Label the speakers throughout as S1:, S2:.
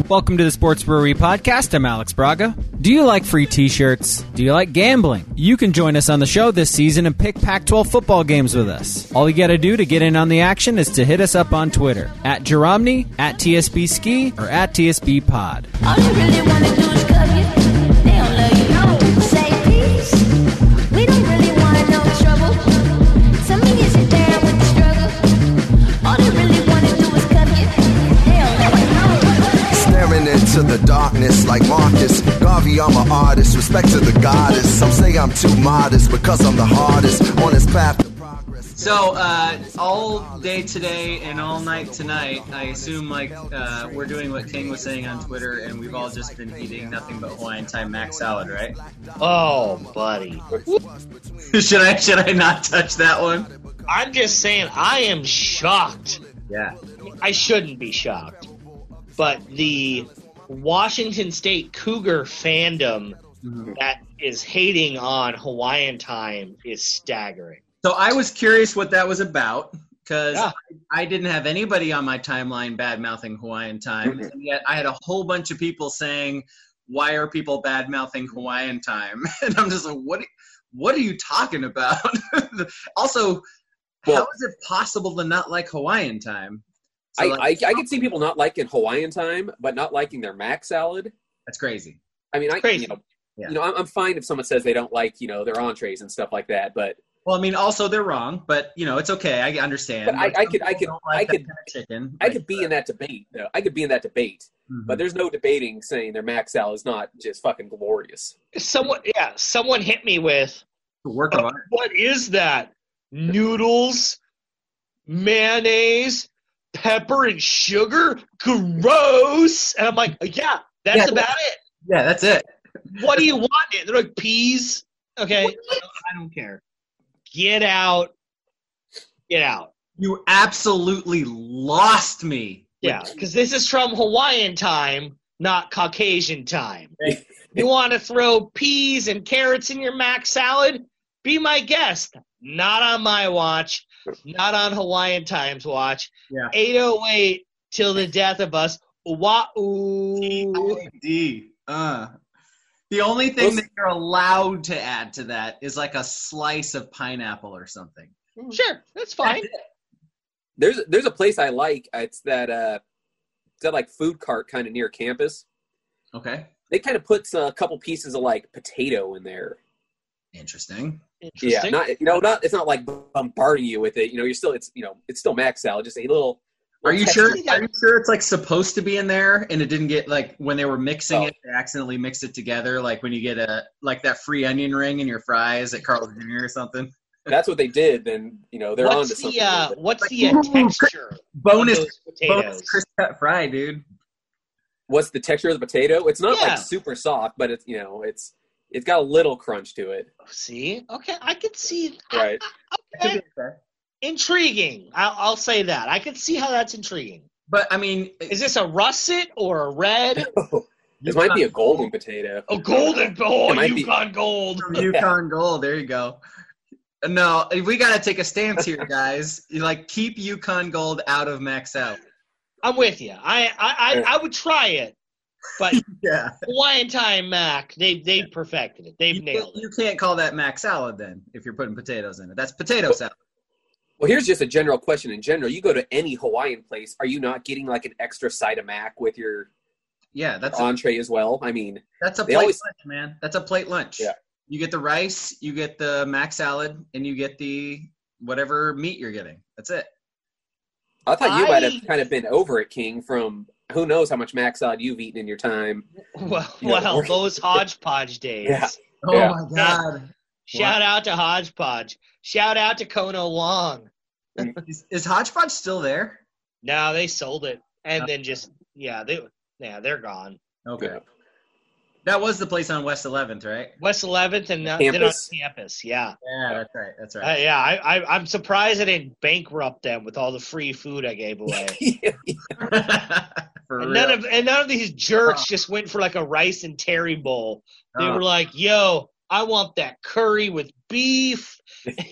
S1: Welcome to the Sports Brewery Podcast. I'm Alex Braga. Do you like free t-shirts? Do you like gambling? You can join us on the show this season and pick Pac-12 football games with us. All you got to do to get in on the action is to hit us up on Twitter, at Jeromny, at TSB Ski, or at TSB Pod.
S2: All you really want to do is cuff you. They don't love you. No. Say peace. We don't really want to know trouble. Some of you sit down with the struggle. All they really want to do is cuff you. They don't love you. No.
S3: Staring into the darkness like Marcus Garvey, I'm an artist. Respect to the goddess. Some say I'm too modest because I'm the hardest on this path to progress.
S4: So, all day today and all night tonight, I assume, we're doing what King was saying on Twitter, and we've all just been eating nothing but Hawaiian Time mac salad, right?
S5: Oh, buddy.
S4: Should I not touch that one?
S5: I'm just saying, I am shocked.
S4: Yeah.
S5: I shouldn't be shocked. But the Washington State Cougar fandom that is hating on Hawaiian Time is staggering.
S4: So I was curious what that was about, because
S5: Yeah.
S4: I didn't have anybody on my timeline bad-mouthing Hawaiian Time, and yet I had a whole bunch of people saying, why are people bad-mouthing Hawaiian Time? And I'm just like, what are you talking about? Also, how is it possible to not like Hawaiian Time? So,
S6: I can see people not liking Hawaiian Time, but not liking their mac salad.
S4: That's crazy.
S6: I mean,
S5: Crazy.
S6: I'm fine if someone says they don't like, their entrees and stuff like that, but
S4: Well, I mean, also they're wrong, but it's okay. I understand.
S6: But I could
S4: chicken.
S6: I could be in that debate. Though. I could be in that debate, but there's no debating saying their mac salad is not just fucking glorious.
S5: Someone hit me with,
S4: Work of art.
S5: what is that? Noodles, mayonnaise, pepper, and sugar? Gross! And I'm like, yeah, that's about it.
S4: Yeah, that's it.
S5: What do you want? They're like, peas? Okay, I don't care. Get out. Get out.
S4: You absolutely lost me.
S5: Yeah, because this is from Hawaiian Time, not Caucasian time. You want to throw peas and carrots in your mac salad? Be my guest. Not on my watch. Not on Hawaiian Time's watch.
S4: Yeah.
S5: 808 till the death of us. Wa'u.
S4: D. The only thing that you're allowed to add to that is like a slice of pineapple or something.
S5: Sure, that's fine.
S6: There's a place I like. It's that like food cart kind of near campus.
S4: Okay.
S6: They kind of puts a couple pieces of like potato in there.
S4: Interesting.
S6: Yeah, not it's not like bombarding you with it. It's still mac salad. Just a little.
S4: Are you sure? Are you sure it's like supposed to be in there, and it didn't get like when they were mixing it, they accidentally mixed it together, like when you get that free onion ring in your fries at Carl's Jr. or something?
S6: That's what they did. Then they're on to something.
S5: What's the texture?
S4: Bonus
S5: potatoes?
S4: crisp cut fry, dude.
S6: What's the texture of the potato? It's not like super soft, but it's it's got a little crunch to it.
S5: See, okay, I could see.
S6: Right.
S5: Okay. Intriguing. I'll say that. I can see how that's intriguing.
S4: But I mean,
S5: is this a russet or a red?
S6: This might be a golden potato.
S5: A golden gold. Yukon Gold.
S4: Yukon Gold. There you go. No, we got to take a stance here, guys. Keep Yukon Gold out of mac salad.
S5: I'm with you. I would try it, but
S4: yeah.
S5: Hawaiian Time mac, they perfected it. They've nailed it.
S4: You can't call that mac salad then if you're putting potatoes in it. That's potato salad.
S6: Well, here's just a general question. In general, you go to any Hawaiian place, are you not getting like an extra side of mac with your entree as well? I mean,
S4: that's a plate lunch, man. That's a plate lunch.
S6: Yeah.
S4: You get the rice, you get the mac salad, and you get the whatever meat you're getting. That's it.
S6: I thought you might have kind of been over it, King, from who knows how much mac salad you've eaten in your time.
S5: Well, those hodgepodge days.
S6: Yeah.
S4: Oh, my God.
S5: Shout out to Hodgepodge. Shout out to Kono Wong.
S4: Is Hodgepodge still there?
S5: No, they sold it. And then they're gone.
S4: Okay.
S6: Yeah.
S4: That was the place on West 11th, right?
S5: West 11th and then on campus, yeah.
S4: Yeah, that's right.
S5: I'm surprised I didn't bankrupt them with all the free food I gave away. None of these jerks just went for like a rice and terry bowl. They were like, yo, I want that curry with beef.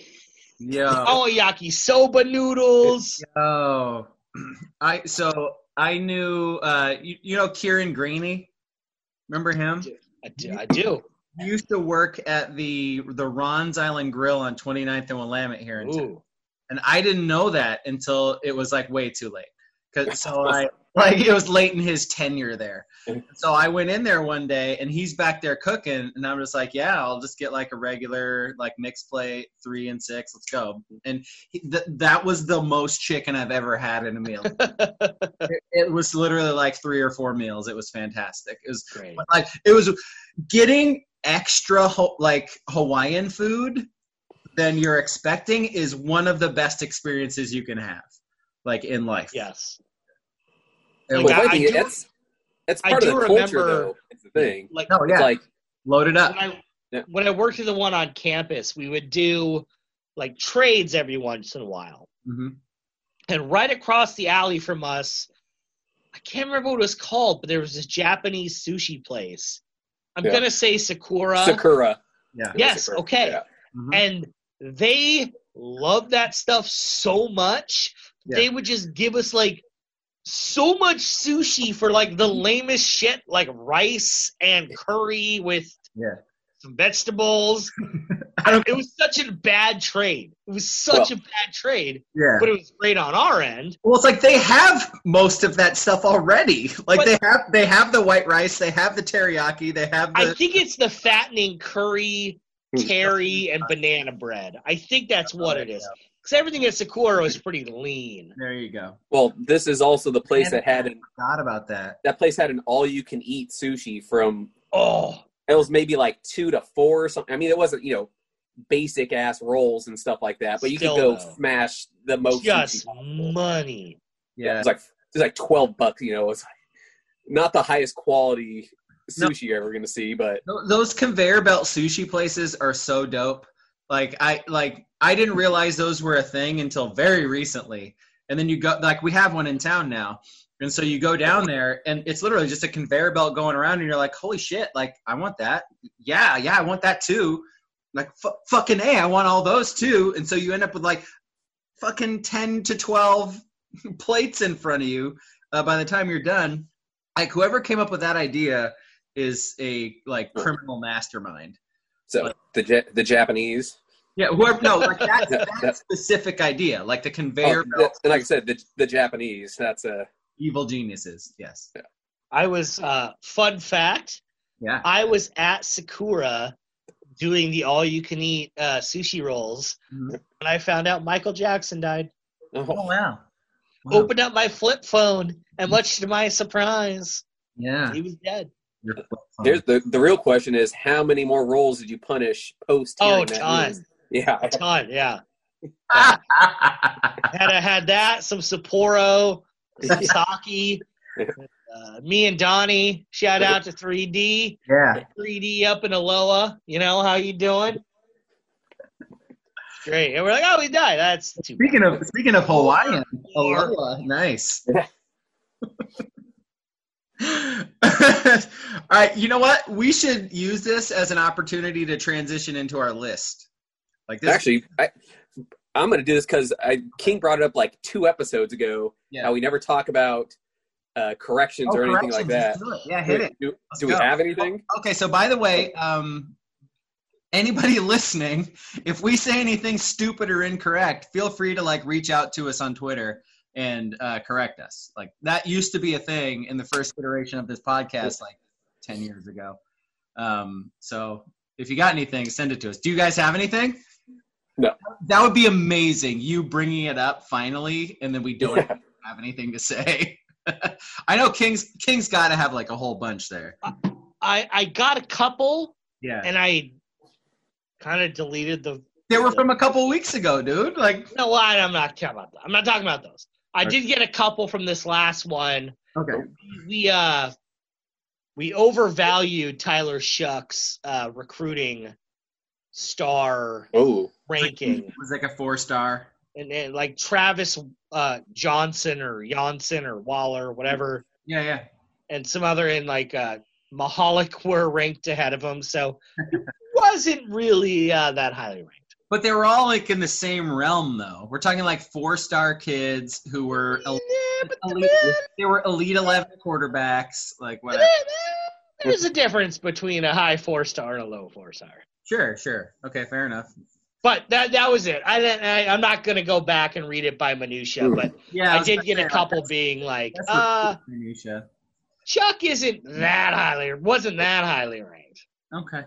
S4: Yeah.
S5: I want yakisoba noodles.
S4: Yo. I knew, you know, Kieran Graney. Remember him?
S5: I do.
S4: He used to work at the Ron's Island Grill on 29th and Willamette here in town. And I didn't know that until it was like way too late. It was late in his tenure there. So I went in there one day and he's back there cooking and I'm just like, yeah, I'll just get like a regular like mixed plate, 3 and 6, let's go. And that was the most chicken I've ever had in a meal. it was literally like 3 or 4 meals. It was fantastic. It was great. Like it was getting extra like Hawaiian food than you're expecting is one of the best experiences you can have, like in life.
S5: Yes.
S6: That's part of the culture, though. It's the thing.
S4: Like, it's like loaded up.
S5: When I worked in the one on campus, we would do like trades every once in a while.
S4: Mm-hmm.
S5: And right across the alley from us, I can't remember what it was called, but there was this Japanese sushi place. I'm going to say Sakura.
S4: Yeah.
S5: Yes,
S6: Sakura.
S5: Okay.
S6: Yeah.
S5: Mm-hmm. And they loved that stuff so much, they would just give us like so much sushi for like the lamest shit, like rice and curry with some vegetables. It was such a bad trade. It was such a bad trade.
S4: Yeah.
S5: But it was great on our end.
S4: Well, it's like they have most of that stuff already. Like they have the white rice, they have the teriyaki, they have the...
S5: I think it's the fattening curry, terry, and banana bread. I think that's what it is. Because everything at Sakura was pretty lean.
S4: There you go.
S6: Well, this is also the place that had
S4: forgot about that.
S6: That place had an all-you-can-eat sushi from...
S5: It
S6: was maybe like 2 to 4 or something. I mean, it wasn't, basic-ass rolls and stuff like that. But you could go smash the most
S5: just
S6: sushi
S5: money.
S6: Yeah. It was like $12, It's like not the highest quality sushi you're ever going to see, but...
S4: Those conveyor belt sushi places are so dope. I didn't realize those were a thing until very recently. And then you go, like, we have one in town now. And so you go down there, and it's literally just a conveyor belt going around, and you're like, holy shit, like, I want that. Yeah, I want that too. Like, fucking A, I want all those too. And so you end up with, like, fucking 10 to 12 plates in front of you by the time you're done. Like, whoever came up with that idea is a, like, criminal mastermind.
S6: So, the Japanese...
S4: Yeah, that specific idea, like the conveyor belt.
S6: And like I said, the Japanese, that's
S4: evil geniuses, yes.
S6: Yeah.
S5: I was, fun fact, I was at Sakura doing the all-you-can-eat sushi rolls, and I found out Michael Jackson died.
S4: Oh, wow.
S5: Opened up my flip phone, and much to my surprise, he was dead.
S6: There's the real question is, how many more rolls did you punish post hearing that news?
S5: Yeah. A ton, yeah. Had that, some Sapporo, some sake. Me and Donnie, shout out to 3D.
S4: Yeah.
S5: 3D up in Aloha. How you doing? Great. And we're like, oh, he died. That's too bad.
S4: Speaking of Hawaiian, Aloha, nice. All right, you know what? We should use this as an opportunity to transition into our list. Like this.
S6: Actually, I'm going to do this because King brought it up like 2 episodes ago. Yeah. How we never talk about corrections or anything like that.
S4: Yeah, hit it.
S6: Do we have anything?
S4: Okay, so by the way, anybody listening, if we say anything stupid or incorrect, feel free to reach out to us on Twitter and correct us. Like that used to be a thing in the first iteration of this podcast 10 years ago. So if you got anything, send it to us. Do you guys have anything?
S6: No.
S4: That would be amazing, you bringing it up finally, and then we don't have anything to say. I know King's got to have a whole bunch there.
S5: I got a couple,
S4: and
S5: I kind of deleted the...
S4: They were from a couple weeks ago, dude.
S5: No, I'm not talking about that. I'm not talking about those. I did get a couple from this last one.
S4: Okay.
S5: We overvalued Tyler Shuck's recruiting star ranking.
S4: It was like a 4-star.
S5: And Travis Johnson or Waller, whatever.
S4: Yeah.
S5: And some other in Mahalik were ranked ahead of him. So it wasn't really that highly ranked.
S4: But they were all in the same realm, though. We're talking 4-star kids who were They were Elite 11 quarterbacks, like whatever.
S5: There's a difference between a high 4-star and a low 4-star.
S4: Sure. Okay, fair enough.
S5: But that was it. I'm not going to go back and read it by minutia, but yeah, I did get a couple being like,
S4: minutia.
S5: Chuck wasn't that highly ranked.
S4: Okay.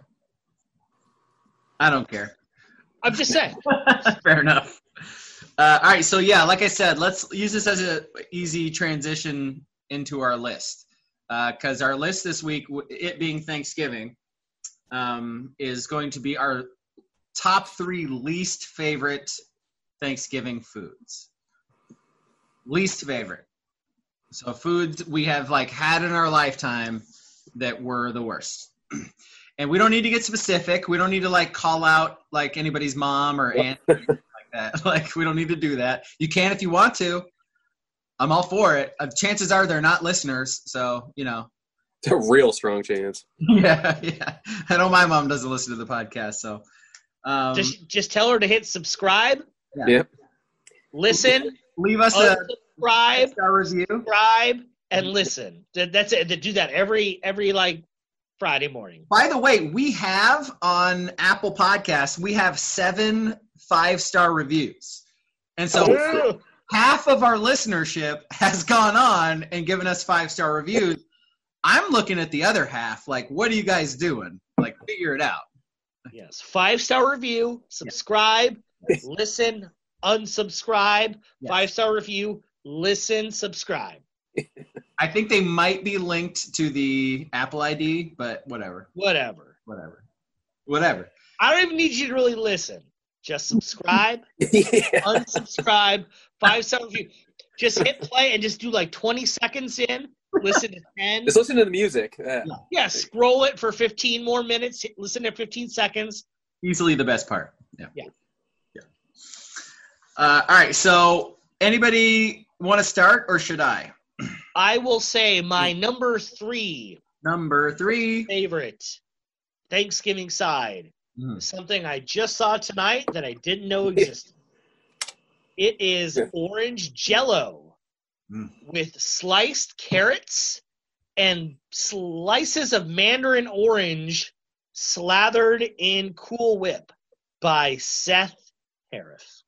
S4: I don't care.
S5: I'm just saying.
S4: Fair enough. All right, so yeah, like I said, let's use this as an easy transition into our list. Because our list this week, it being Thanksgiving, is going to be our top 3 least favorite Thanksgiving foods. Least favorite. So foods we have had in our lifetime that were the worst. And we don't need to get specific. We don't need to call out anybody's mom or aunt or anything like that. We don't need to do that. You can if you want to. I'm all for it. Chances are they're not listeners, so
S6: it's a real strong chance.
S4: Yeah. I know my mom doesn't listen to the podcast, so
S5: just tell her to hit subscribe.
S6: Yeah. Yep.
S5: Listen.
S4: Leave us a
S5: 5-star
S4: review.
S5: Subscribe and listen. That's it. Do that every Friday morning.
S4: By the way, we have on Apple Podcasts, we have 7 5-star reviews, and so half of our listenership has gone on and given us 5-star reviews. I'm looking at the other half. What are you guys doing? Figure it out.
S5: Yes. 5-star review, subscribe, listen, unsubscribe, 5-star review, listen, subscribe.
S4: I think they might be linked to the Apple ID, but whatever.
S5: Whatever.
S4: I
S5: don't even need you to really listen. Just subscribe, unsubscribe, 5-star review. Just hit play and just do 20 seconds in. Listen to 10.
S6: Just listen to the music.
S5: Yeah, scroll it for 15 more minutes. Listen to 15 seconds.
S4: Easily the best part. Yeah. All right, so anybody want to start or should I?
S5: I will say my number 3 favorite Thanksgiving side. Something I just saw tonight that I didn't know existed. It is orange Jell-O with sliced carrots and slices of mandarin orange slathered in Cool Whip by Seth Harris.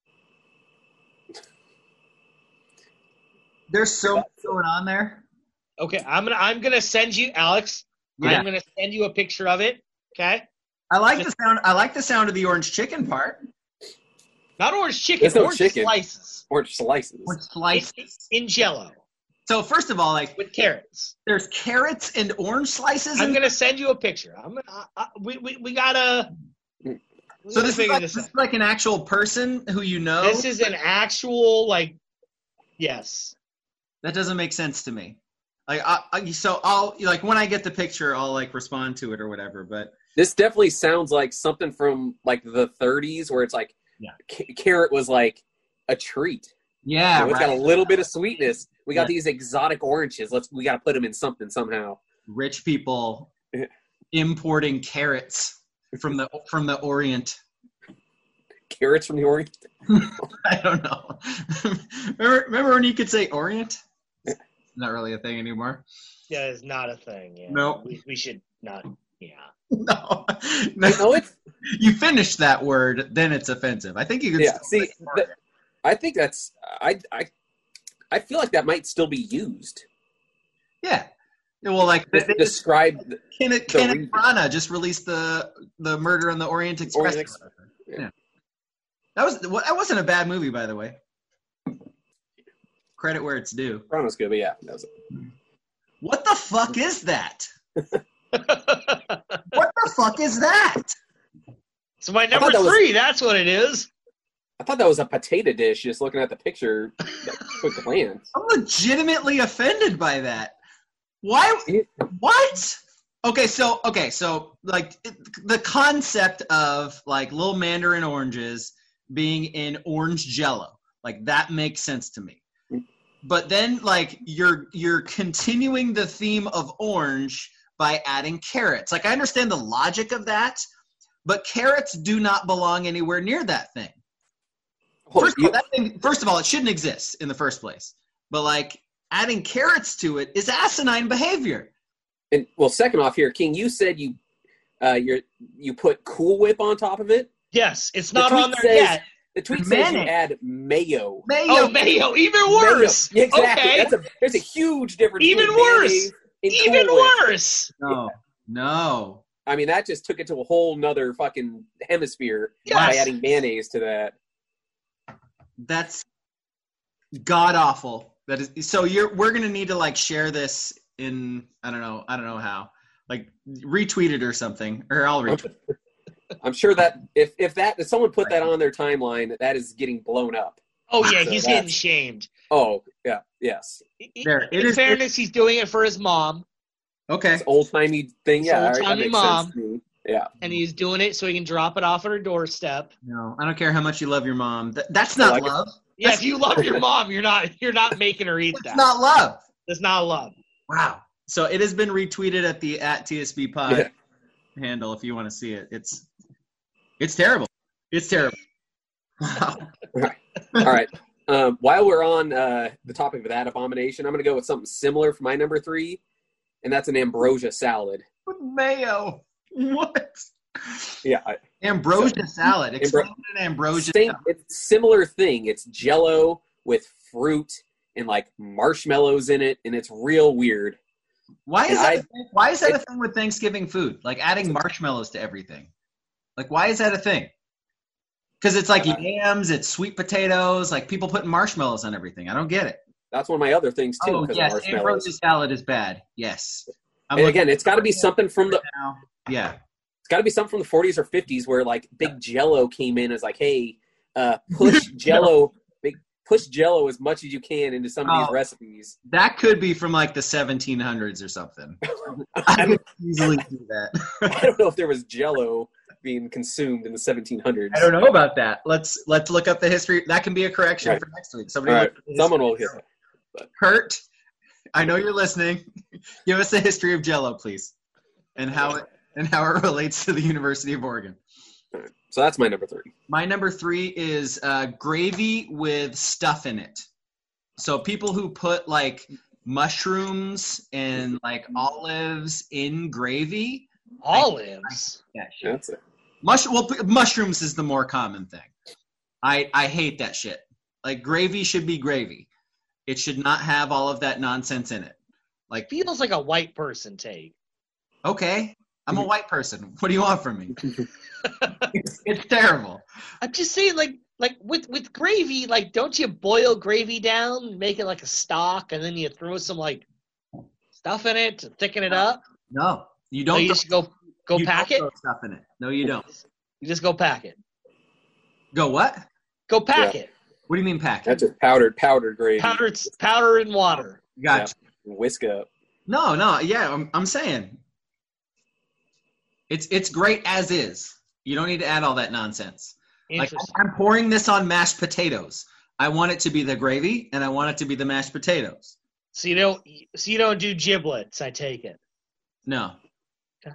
S4: There's so much going on there.
S5: Okay, I'm gonna send you, Alex. Yeah. I'm gonna send you a picture of it. Okay.
S4: I like the sound of the orange chicken part.
S5: Not orange chicken.
S6: No
S5: orange
S6: chicken.
S5: Slices.
S6: Orange slices.
S4: Orange slices
S5: in Jell-O.
S4: So first of all,
S5: with carrots.
S4: There's carrots and orange slices.
S5: I'm gonna send you a picture. We gotta.
S4: So this is like an actual person who you know.
S5: This is an actual yes.
S4: That doesn't make sense to me. I'll when I get the picture, I'll respond to it or whatever. But
S6: this definitely sounds like something from the 30s, where it's carrot was a treat.
S4: Yeah,
S6: it's got a little bit of sweetness. We got these exotic oranges. We got to put them in something somehow.
S4: Rich people importing carrots from the Orient.
S6: Carrots from the Orient?
S4: I don't know. Remember when you could say Orient? Not really a thing anymore.
S5: Yeah, it's not a thing. Yeah.
S4: No.
S5: We should not. Yeah.
S4: No. You finish that word, then it's offensive. I think you could.
S6: Yeah. See, I think that's. I feel like that might still be used.
S4: Yeah. Well,
S6: describe.
S4: Kenneth Branagh just released the Murder on the Orient Express. Yeah. That wasn't a bad movie, by the way. Credit where it's due.
S6: Branagh's good, but yeah, that was it.
S4: What the fuck is that? What the fuck is that?
S5: It's my number 3. That's what it is.
S6: I thought that was a potato dish. Just looking at the picture, quick glance.
S4: I'm legitimately offended by that. Why? What? Okay, so the concept of little mandarin oranges being in orange Jell-O, that makes sense to me. But then you're continuing the theme of orange by adding carrots. I understand the logic of that, but carrots do not belong anywhere near that thing. First of all, it shouldn't exist in the first place. but like adding carrots to it is asinine behavior.
S6: And well, second off here, King, you said you put Cool Whip on top of it.
S5: Yes, it's not on there yet.
S6: The tweet says you add mayo.
S5: Oh, mayo, even worse.
S6: Mayo. Exactly.
S5: Okay.
S6: There's a huge difference.
S5: Even worse. Even worse.
S4: No.
S6: I mean, that just took it to a whole nother fucking hemisphere by adding mayonnaise to that.
S4: That's god awful. That is so. We're gonna need to like share this in I don't know how, like retweet it or something, or I'll retweet.
S6: I'm sure that if someone put that on their timeline, that is getting blown up.
S5: Oh yeah, so he's getting shamed.
S6: Oh yeah, yes.
S5: In fairness, he's doing it for his mom.
S4: Okay,
S6: it's old-timey thing. Yeah,
S5: old-timey mom.
S6: Yeah,
S5: and he's doing it so he can drop it off at her doorstep.
S4: No, I don't care how much you love your mom. That's not love.
S5: Yeah, if you love your mom, you're not making her eat that.
S4: It's not love.
S5: It's not love.
S4: Wow. So it has been retweeted at TSB Pod handle if you want to see it. It's terrible. It's terrible. Wow.
S6: All right. While we're on the topic of that abomination, I'm going to go with something similar for my number 3, and that's an ambrosia salad.
S4: With mayo. What?
S6: Yeah.
S4: Ambrosia salad. Explain an ambrosia salad.
S6: It's a similar thing. It's Jell-O with fruit and like marshmallows in it, and it's real weird.
S4: Why is that a thing with Thanksgiving food? Like adding marshmallows to everything. Like, why is that a thing? Because it's like yams, it's sweet potatoes, like people putting marshmallows on everything. I don't get it.
S6: That's one of my other things, too.
S4: Oh, yes, ambrosia salad is bad. Yes.
S6: And again, it's got to be something from the...
S4: Yeah.
S6: It's got to be something from the 40s or 50s where, like, Big Jell-O came in as like, hey, push Jell-O as much as you can into some of these recipes.
S4: That could be from, like, the 1700s or something. I could easily do that.
S6: I don't know if there was Jell-O being consumed in the 1700s.
S4: I don't know about that. Let's look up the history. That can be a correction for next week.
S6: Someone will hit it.
S4: Kurt, I know you're listening. Give us the history of Jell-O, please, and how it relates to the University of Oregon.
S6: Right. So that's my number 3.
S4: My number 3 is gravy with stuff in it. So people who put like mushrooms and like olives in gravy.
S5: Olives?
S4: Yeah, sure.
S6: That's it.
S4: Mushrooms is the more common thing. I hate that shit. Like gravy should be gravy. It should not have all of that nonsense in it. Like
S5: feels like a white person take.
S4: Okay, I'm a white person. What do you want from me? It's terrible.
S5: I'm just saying, like with gravy, like don't you boil gravy down, make it like a stock, and then you throw some like stuff in it to thicken it up?
S4: No, you don't.
S5: So you just go pack it.
S4: Throw stuff in it. No, you don't.
S5: You just go pack it.
S4: Go what?
S5: Go pack it.
S4: What do you mean pack it?
S6: That's just powdered gravy.
S5: Powder and water.
S4: Gotcha.
S6: Yeah. Whisk up.
S4: No. Yeah, I'm saying it's great as is. You don't need to add all that nonsense. Like I'm pouring this on mashed potatoes. I want it to be the gravy, and I want it to be the mashed potatoes.
S5: So you don't do giblets, I take it.
S4: No. Okay.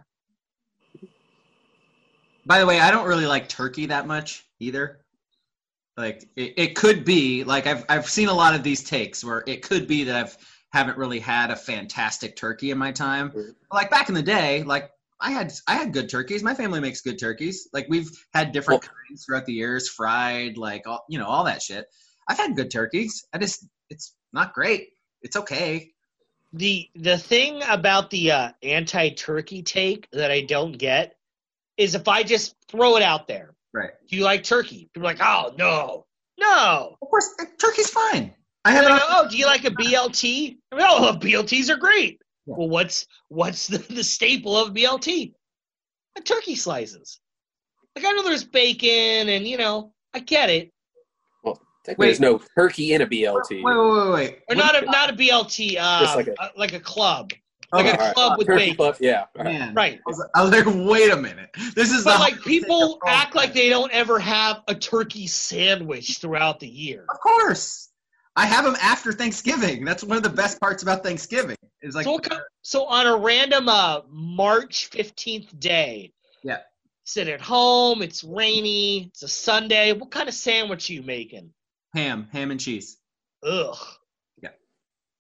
S4: By the way, I don't really like turkey that much either. Like it could be like I've seen a lot of these takes where it could be that haven't really had a fantastic turkey in my time. Like back in the day, like I had good turkeys. My family makes good turkeys. Like we've had different kinds throughout the years, fried, like all that shit. I've had good turkeys. It's not great. It's okay.
S5: The thing about the anti-turkey take that I don't get is if I just throw it out there.
S4: Right.
S5: Do you like turkey? People are like, oh, no.
S4: Of course, turkey's fine.
S5: Do you like a BLT? BLTs are great. Yeah. Well, what's the staple of BLT? Turkey slices. Like I know there's bacon and I get it.
S6: Well, there's no turkey in a BLT.
S4: Wait.
S5: Or not a BLT. Like a club. Like a club with bacon.
S6: Club, yeah.
S4: Man,
S5: right.
S4: I was like, wait a minute. This is
S5: like people act like they don't ever have a turkey sandwich throughout the year.
S4: Of course. I have them after Thanksgiving. That's one of the best parts about Thanksgiving. Is like
S5: so on a random March 15th day.
S4: Yeah.
S5: Sit at home. It's rainy. It's a Sunday. What kind of sandwich are you making?
S4: Ham and cheese.
S5: Ugh.
S4: Yeah.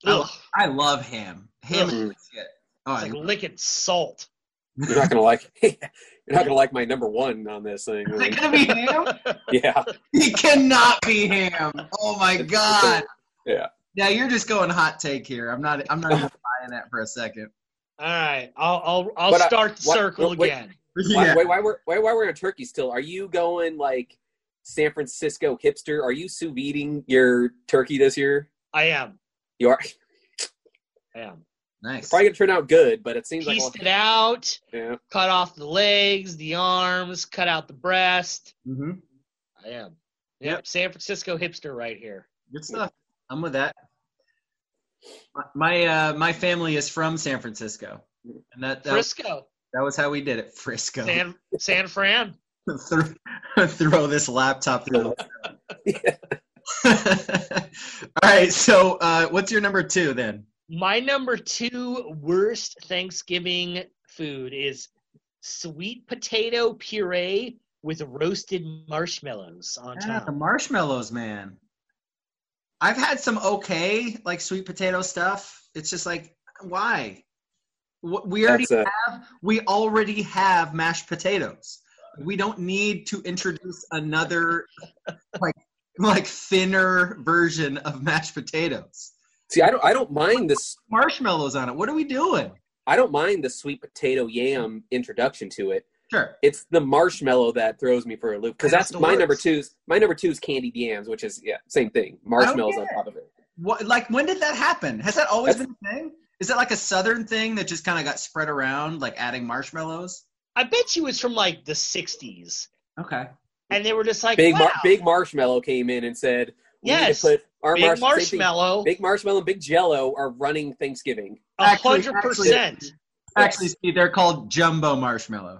S5: Ugh.
S4: I love ham. Ham
S5: Ugh.
S4: is good shit. Oh,
S5: It's like licking salt.
S6: You're not gonna like. You're not gonna like my number one on this thing.
S4: is it gonna be ham?
S6: Yeah.
S4: He cannot be ham. Oh my god.
S6: Yeah.
S4: Yeah, you're just going hot take here. I'm not even buying that for a second.
S5: All right, I'll
S6: But,
S5: start the
S6: what-
S5: circle
S6: wait.
S5: again.
S4: Yeah.
S6: Why we're in Turkey still? Are you going like San Francisco hipster? Are you sous videing your turkey this year?
S5: I am.
S6: You are.
S4: Nice.
S6: Probably gonna turn out good, but it seems
S5: Pieced
S6: like
S5: it out,
S6: yeah.
S5: cut off the legs, the arms, cut out the breast.
S4: Mm-hmm.
S5: I am. Yep, San Francisco hipster right here.
S4: Good stuff. I'm with that. My family is from San Francisco, and that
S5: Frisco,
S4: was how we did it. Frisco.
S5: San Fran.
S4: Throw this laptop through.
S6: Yeah.
S4: All right. So, what's your number 2 then?
S5: My number 2 worst Thanksgiving food is sweet potato puree with roasted marshmallows on
S4: Yeah,
S5: top.
S4: the marshmallows, man. I've had some okay, like sweet potato stuff. It's just like, why? We already have mashed potatoes. We don't need to introduce another like thinner version of mashed potatoes.
S6: See, I don't mind this.
S4: Marshmallows on it. What are we doing?
S6: I don't mind the sweet potato yam introduction to it.
S4: Sure.
S6: It's the marshmallow that throws me for a loop because
S4: That's
S6: that's
S4: the
S6: my number
S4: worst.
S6: 2. My number 2 is candied yams, which is same thing. Marshmallows
S4: get
S6: on
S4: it.
S6: top of it.
S4: What? Like, when did that happen? Has that always
S6: That's-
S4: been a thing? Is that like a Southern thing that just kind of got spread around, like adding marshmallows?
S5: I bet you it's from like the 60s.
S4: Okay.
S5: And they were just like,
S6: Big
S5: wow,
S6: Big Marshmallow came in and said, "We need to
S5: Yes,
S6: put our
S5: big
S6: same thing.
S5: marshmallow,
S6: Big Marshmallow and Big Jello are running Thanksgiving."
S5: 100%.
S4: Actually, Steve, they're called jumbo marshmallow.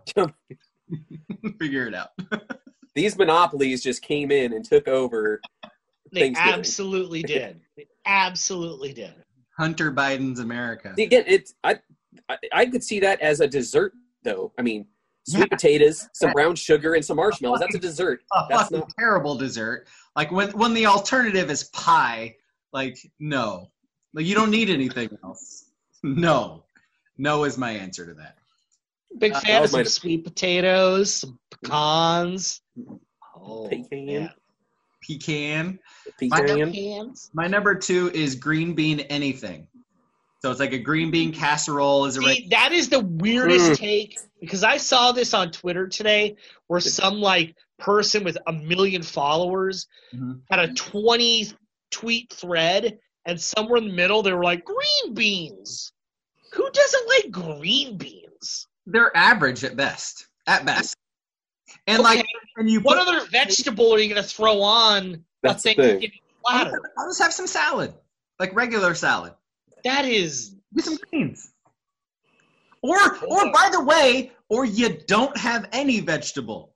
S4: Figure it out.
S6: These monopolies just came in and took over.
S5: They
S6: Thanksgiving.
S5: absolutely did. They absolutely did.
S4: Hunter Biden's America.
S6: See, again, I could see that as a dessert, though. I mean, sweet
S4: Yeah.
S6: potatoes, some brown sugar, and some marshmallows. That's a dessert.
S4: A
S6: That's
S4: fucking
S6: not.
S4: terrible dessert. Like when the alternative is pie, like no. Like you don't need anything else. No is my answer to that.
S5: Big
S6: that
S5: fan of
S6: was
S5: some
S6: my-
S5: sweet potatoes, some pecans. Oh,
S6: Pecan.
S5: yeah.
S4: Pecan.
S6: Pecan.
S5: Pecans.
S4: My number 2 is green bean anything. So it's like a green bean casserole is a
S5: See, that is the weirdest
S6: Mm.
S5: take because I saw this on Twitter today where some like person with 1 million followers
S4: Mhm.
S5: had a 20 tweet thread and somewhere in the middle they were like green beans. Who doesn't like green beans?
S4: They're average at best. At best. And
S5: Okay.
S4: like and you
S5: What
S4: put,
S5: other vegetable are you going to throw on
S6: That's
S5: a
S6: the thing.
S5: Thanksgiving platter?
S4: I'll just have some salad. Like regular salad.
S5: That is
S4: Get some greens. Or by the way, or you don't have any vegetable.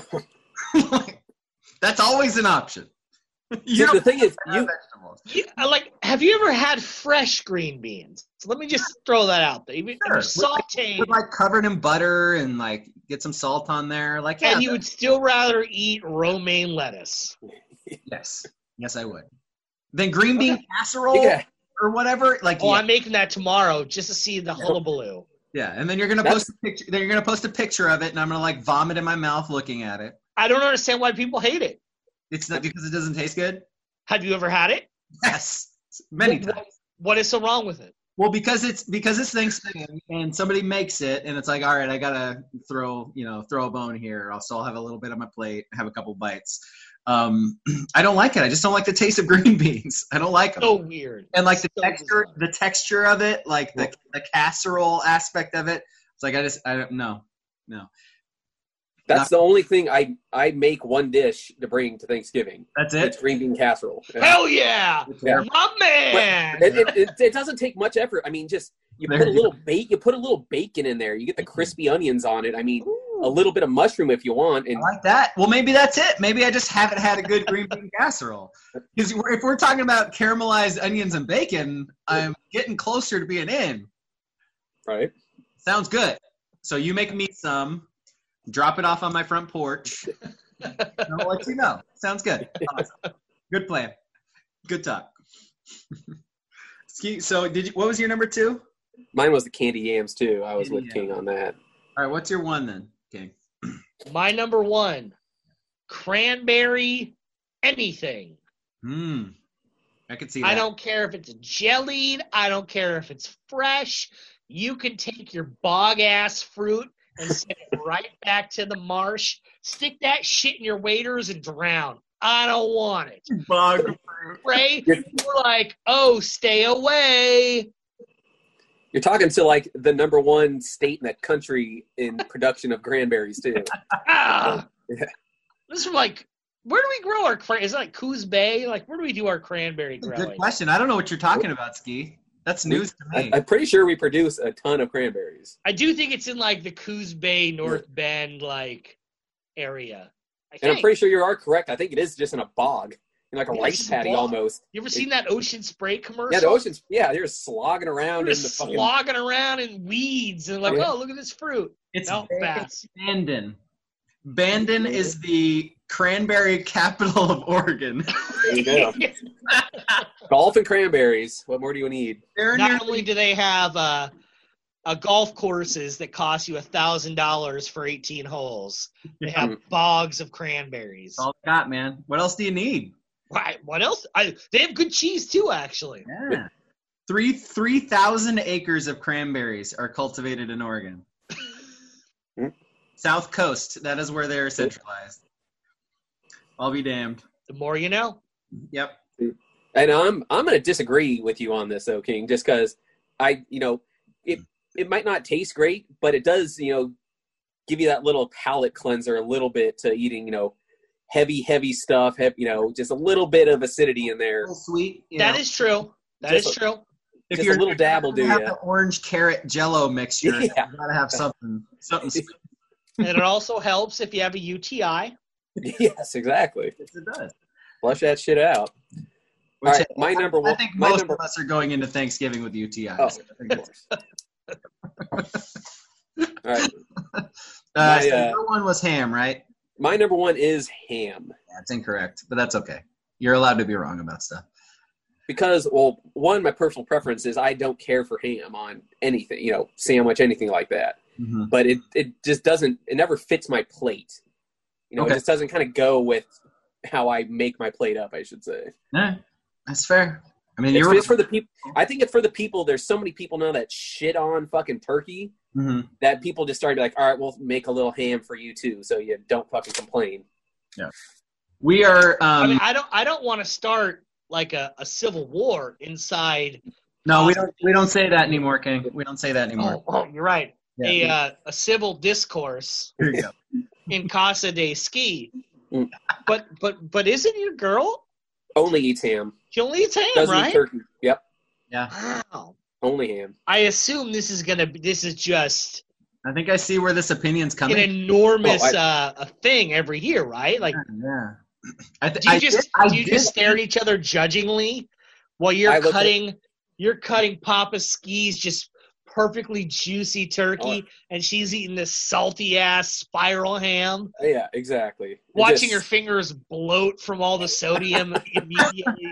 S4: That's always an option.
S6: See, the thing is,
S4: have vegetables.
S5: have you ever had fresh green beans? So let me just throw that out there. Even
S4: Sure.
S5: sauteed,
S4: With like covered in butter and like get some salt on there. Like yeah,
S5: and you would still rather eat romaine lettuce.
S4: yes. Yes, I would. Then green bean casserole
S6: Yeah.
S4: or whatever. Like
S5: Oh,
S4: yeah.
S5: I'm making that tomorrow just to see the hullabaloo.
S4: Yeah, and then you're gonna
S6: That's-
S4: post a picture. Then you're gonna post a picture of it, and I'm gonna like vomit in my mouth looking at it.
S5: I don't understand why people hate it.
S4: It's not because it doesn't taste good.
S5: Have you ever had it?
S4: Yes, many
S5: What-
S4: times.
S5: What is so wrong with it?
S4: Well, because it's Thanksgiving, and somebody makes it, and it's like, all right, I gotta throw a bone here. I'll have a little bit on my plate, have a couple bites. I don't like it. I just don't like the taste of green beans. I don't like them.
S5: So weird.
S4: And like
S5: So
S4: the
S5: bizarre.
S4: texture of it, like the casserole aspect of it. It's like I don't know.
S6: That's the only thing I make one dish to bring to Thanksgiving.
S4: That's
S6: It's
S4: it.
S6: green bean casserole.
S5: Hell yeah,
S6: Yeah.
S5: my man.
S6: It doesn't take much effort. I mean, just you
S4: There
S6: put a
S4: you
S6: little bacon in there. You get the crispy onions on it. I mean, a little bit of mushroom if you want. And
S4: I like that. Well, maybe that's it. Maybe I just haven't had a good green bean casserole. Because if we're talking about caramelized onions and bacon, I'm getting closer to being in.
S6: right,
S4: Sounds good. So you make me some, drop it off on my front porch, and I'll let you know. Sounds good. Awesome. Good plan. Good talk. So what was your number 2?
S6: Mine was the candy yams too. I was
S4: Candy
S6: with King
S4: yams.
S6: on that.
S4: All right, what's your 1 then, King?
S5: My number 1, cranberry anything.
S4: I could see that.
S5: I don't care if it's jellied. I don't care if it's fresh. You can take your bog-ass fruit and send it right back to the marsh. Stick that shit in your waders and drown. I don't want it.
S4: Bog.
S5: Ray, you're like, oh, stay away.
S6: You're talking to like the number 1 state in that country in production of cranberries too.
S5: Ah.
S6: Yeah.
S5: This is like, where do we grow our cranberry? Is it like Coos Bay? Like, where do we do our cranberry
S4: Good
S5: growing?
S4: question. I don't know what you're talking about, Ski. That's news to me.
S6: I'm pretty sure we produce a ton of cranberries.
S5: I do think it's in like the Coos Bay, North Bend, like area.
S6: And I'm pretty sure you are correct. I think it is just in a bog, in like a
S5: Yeah,
S6: rice
S5: it's a
S6: paddy
S5: bog.
S6: almost.
S5: You ever seen that Ocean Spray commercial?
S6: Yeah, the ocean's. Yeah, they're slogging around
S5: They're
S6: in the fucking.
S5: slogging around in weeds and like,
S6: Yeah.
S5: oh, look at this fruit.
S4: It's
S5: No, fast.
S4: Bandon. Bandon is the cranberry capital of Oregon.
S6: There you go. Golf and cranberries. What more do you need?
S4: They're
S5: Not
S4: nearly-
S5: only do they have a golf courses that cost you $1,000 for 18 holes, they have bogs of cranberries.
S4: That's all they got, man. What else do you need?
S5: Right. What else? They have good cheese too, actually.
S4: Yeah. 3,000 acres of cranberries are cultivated in Oregon. South Coast. That is where they're centralized. I'll be damned.
S5: The more you know.
S4: Yep.
S6: And I'm going to disagree with you on this, though, King, just because it might not taste great, but it does, give you that little palate cleanser a little bit to eating, heavy stuff, just a little bit of acidity in
S4: A
S6: there.
S4: little sweet.
S5: That is true. That is
S6: Just
S5: true.
S4: If
S6: Just
S4: you're
S6: a little dab will do
S4: have
S6: ya.
S4: the orange carrot Jello mixture,
S6: Yeah.
S4: you gotta have something sweet.
S5: And it also helps if you have a UTI.
S6: Yes, exactly.
S4: Yes, it does.
S6: Flush that shit out.
S4: Which
S6: All right, my number
S4: I
S6: one.
S4: think
S6: My
S4: most
S6: number.
S4: of us are going into Thanksgiving with UTIs.
S6: Oh,
S4: I think
S6: of
S4: that's-
S6: course. All right.
S4: so
S6: My,
S4: your one was ham, right?
S6: My number 1 is ham.
S4: That's incorrect, but that's okay. You're allowed to be wrong about stuff.
S6: Because, well, one, my personal preference is I don't care for ham on anything, sandwich, anything like that.
S4: Mm-hmm.
S6: But it just doesn't, it never fits my plate.
S4: Okay.
S6: It just doesn't kind of go with how I make my plate up, I should say.
S4: Yeah, that's fair. I mean,
S6: It's for the people. I think it's for the people. There's so many people now that shit on fucking turkey
S4: hmm
S6: that people just started to be like, all right, we'll make a little ham for you too, so you don't fucking complain.
S4: We are.
S5: I mean, I don't want to start like a civil war inside.
S4: No, we don't say that anymore, King. We don't say that anymore.
S5: Oh, you're right.
S4: Yeah.
S5: A civil discourse
S4: Here you go.
S5: in Casa de Ski.
S6: Mm.
S5: But isn't your girl?
S6: Only eats ham.
S5: She only eats ham,
S6: Doesn't eat
S5: right?
S6: turkey. Yep.
S4: Yeah,
S5: Wow.
S6: Only ham.
S5: I assume this is just
S4: I think I see where this opinion's
S5: an
S4: coming.
S5: enormous a thing every year, right? Like,
S4: Yeah.
S5: do you just stare at each other judgingly while
S6: I
S5: you're
S6: look at-
S5: cutting Papa Ski's just perfectly juicy turkey, and she's eating this salty ass spiral ham,
S6: Yeah, exactly. It
S5: watching
S6: just-
S5: her fingers bloat from all the sodium immediately.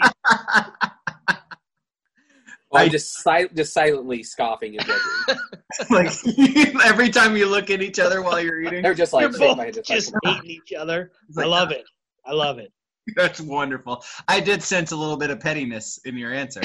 S6: I'm just silently scoffing and judging.
S4: Like every time you look at each other while you're eating.
S6: They're just
S5: You're
S6: like,
S5: both
S6: shaking my head,
S5: just
S6: like,
S5: hating each other.
S4: It's
S5: I
S4: like,
S5: love it. I love it.
S4: That's wonderful. I did sense a little bit of pettiness in your answer.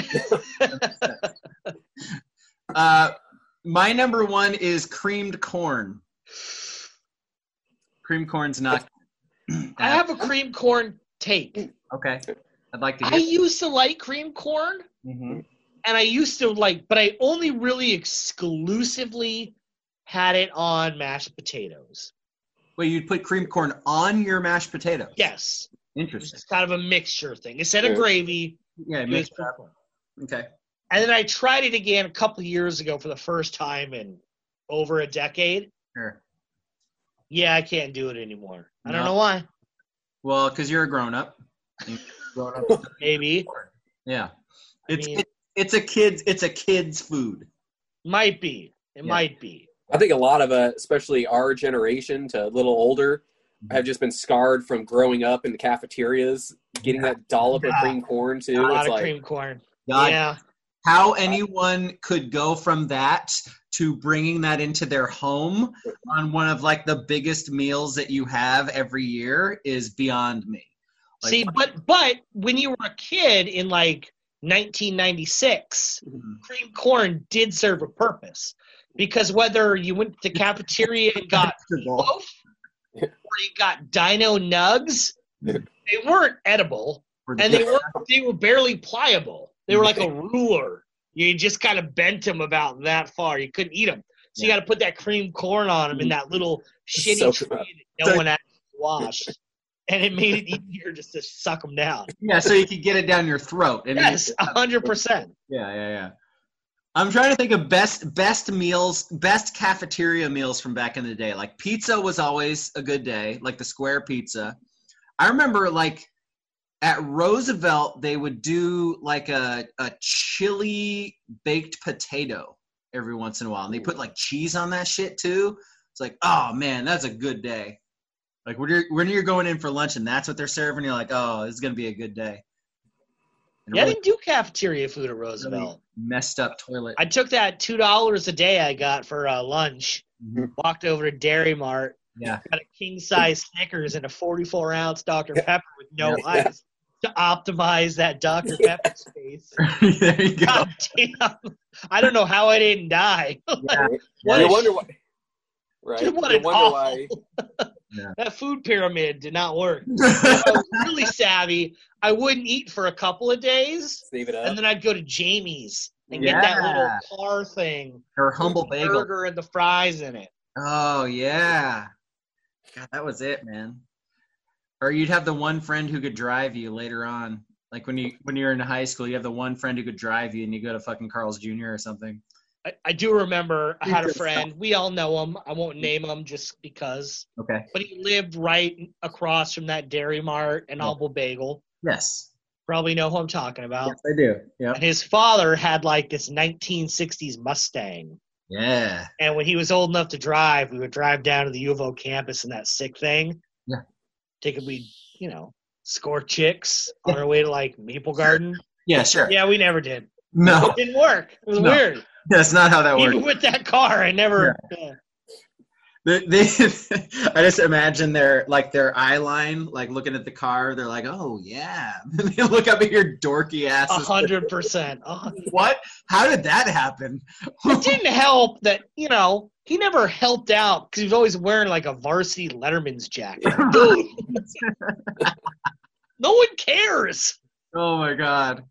S4: My number 1 is creamed corn. Creamed corn's not.
S5: I have a cream corn take.
S4: Okay. I'd like to
S5: I
S4: hear.
S5: used to like cream corn,
S4: Mhm.
S5: and I used to but I only really exclusively had it on mashed potatoes.
S4: Wait, you'd put creamed corn on your mashed potatoes?
S5: Yes.
S4: Interesting.
S5: It's kind of a mixture thing. Instead of
S6: Yeah.
S5: gravy,
S4: Yeah,
S5: it
S4: mix
S5: was
S4: it up.
S5: cream corn.
S4: Okay.
S5: And then I tried it again a couple of years ago for the first time in over a decade.
S4: Sure.
S5: Yeah, I can't do it anymore. I don't
S4: No.
S5: know why.
S4: Well, because you're a grown up. Grown up.
S5: Maybe.
S4: Yeah.
S5: I
S4: It's
S5: mean-
S4: it's a kid's food.
S5: Might be. It
S4: Yeah.
S5: might be.
S6: I think a lot of, especially our generation to a little older, have just been scarred from growing up in the cafeterias, getting that dollop of cream corn too.
S5: A lot
S6: It's
S5: of
S6: like,
S5: cream corn.
S4: God,
S5: Yeah.
S4: how anyone could go from that to bringing that into their home on one of like the biggest meals that you have every year is beyond me. Like,
S5: See, but when you were a kid in like 1996, cream corn did serve a purpose, because whether you went to the cafeteria and got loaf or you got Dino Nugs, they weren't edible, and they were barely pliable. They were like a ruler. You just kind of bent them about that far. You couldn't eat them, so you got to put that cream corn on them in that little shitty tray that no one actually washed. And it made it easier just to suck them down.
S4: Yeah, so you could get it down your throat. And
S5: yes, 100%.
S4: Yeah. I'm trying to think of best meals, best cafeteria meals from back in the day. Like pizza was always a good day, like the square pizza. I remember like at Roosevelt, they would do like a chili baked potato every once in a while. And they put like cheese on that shit too. It's like, oh man, that's a good day. Like when you're going in for lunch and that's what they're serving, you're like, oh, this is going to be a good day. And
S5: Yeah, I didn't do cafeteria food at Roosevelt.
S4: really messed up toilet.
S5: I took that $2 a day I got for lunch, walked over to Dairy Mart,
S4: Yeah.
S5: got a king-size Snickers and a 44-ounce Dr. Pepper with no ice to optimize that Dr. Pepper space.
S4: There you go.
S5: God damn. I don't know how I didn't die.
S4: Yeah.
S5: What
S6: You
S5: a
S6: wonder why. Right.
S5: What
S6: You
S5: an
S6: wonder why.
S5: That food pyramid did not work. If I was really savvy, I wouldn't eat for a couple of days,
S6: Save it up.
S5: and then I'd go to Jamie's and get that little car thing,
S4: Her humble
S5: with the
S4: bagel.
S5: burger and the fries in it.
S4: Oh yeah. God, that was it, man. Or you'd have the one friend who could drive you later on. Like when you're in high school, you have the one friend who could drive you and you go to fucking Carl's Jr. or something.
S5: I do remember I had a
S4: Good
S5: friend. We all know him. I won't name him just because.
S4: Okay.
S5: But he lived right across from that Dairy Mart and Humble Bagel.
S4: Yes.
S5: Probably know who I'm talking about.
S4: Yes, I do. Yep.
S5: And his father had like this 1960s Mustang.
S4: Yeah.
S5: And when he was old enough to drive, we would drive down to the U of O campus in that sick thing.
S4: Yeah.
S5: We'd, score chicks on our way to like Maple Garden.
S4: Yeah, sure.
S5: Yeah, we never did.
S4: No.
S5: It didn't work. It was
S4: No.
S5: weird.
S4: That's not how that works.
S5: Even with that car, I never.
S4: They I just imagine their eye line, like looking at the car. They're like, "Oh yeah." They look up at your dorky ass.
S5: 100%.
S4: What? How did that happen?
S5: It didn't help that he never helped out because he was always wearing like a varsity Letterman's jacket. Dude, no one cares.
S4: Oh my god.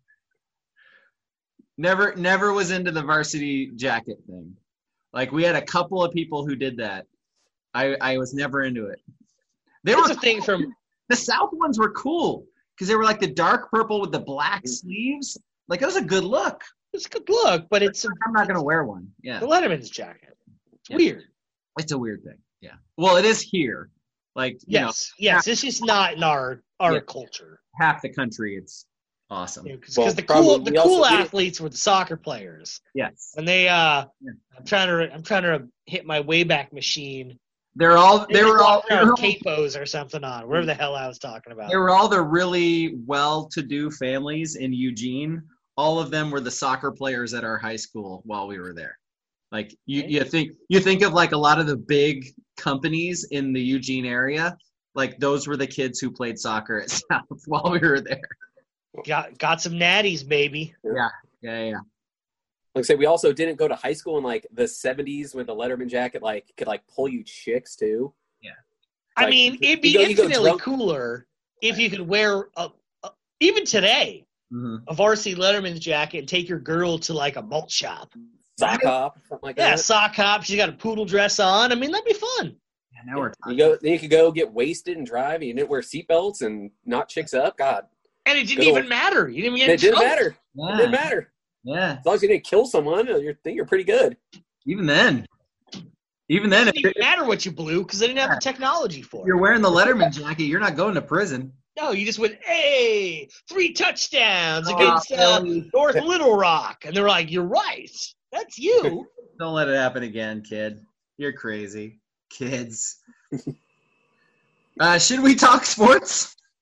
S4: Never was into the varsity jacket thing. Like we had a couple of people who did that. I was never into it. They
S5: That's
S4: were
S5: a thing
S4: cool.
S5: from.
S4: The South ones were cool because they were like the dark purple with the black sleeves. Like it was a good look.
S5: It's a good look, but it's
S4: I'm not gonna wear one. Yeah,
S5: the Letterman's jacket. It's
S4: Yeah.
S5: weird.
S4: it's a weird thing. Yeah. Well, it is here. Like
S5: Yes, it's just not in our
S4: Yeah.
S5: culture.
S4: half the country, it's awesome.
S5: Because
S6: Well,
S5: the
S6: probably
S5: cool
S6: also-
S5: athletes were the soccer players,
S4: Yes.
S5: and they I'm trying to hit my Wayback Machine.
S4: They were all
S5: capos or something on wherever the hell I was talking about.
S4: they were all the really well-to-do families in Eugene. All of them were the soccer players at our high school while we were there. Like you think of like a lot of the big companies in the Eugene area, like those were the kids who played soccer at South while we were there.
S5: Got some natties, baby.
S4: Yeah.
S6: Like I say, we also didn't go to high school in like the 70s with a Letterman jacket, like could like pull you chicks too.
S4: Yeah.
S5: I
S6: Like,
S5: mean, it'd be
S6: you go
S5: infinitely
S6: drunk-
S5: cooler if you could wear even today
S4: Mhm.
S5: a varsity Letterman's jacket and take your girl to like a malt shop.
S6: Sock hop, something like
S5: Yeah,
S6: that.
S5: sock hop. She's got a poodle dress on. I mean, that'd be fun.
S4: Yeah, now we're talking.
S6: Then you could go get wasted and drive, and you didn't wear seatbelts and knock chicks up. God,
S5: And it didn't
S6: Good
S5: even
S6: old-
S5: matter. You didn't even get
S6: it didn't
S5: in trouble.
S6: matter. It didn't matter.
S4: Yeah.
S6: As long as you didn't kill someone, you think you're pretty good.
S4: Even then,
S5: It
S4: if
S5: didn't even matter what you blew because they didn't have the technology for
S4: you're
S5: it.
S4: wearing the Letterman jacket, you're not going to prison.
S5: No, you just went, hey, 3 touchdowns
S4: Oh,
S5: against
S4: Philly.
S5: North Little Rock. And they were like, you're right. That's you.
S4: Don't let it happen again, kid. You're crazy. Kids. Should we talk sports?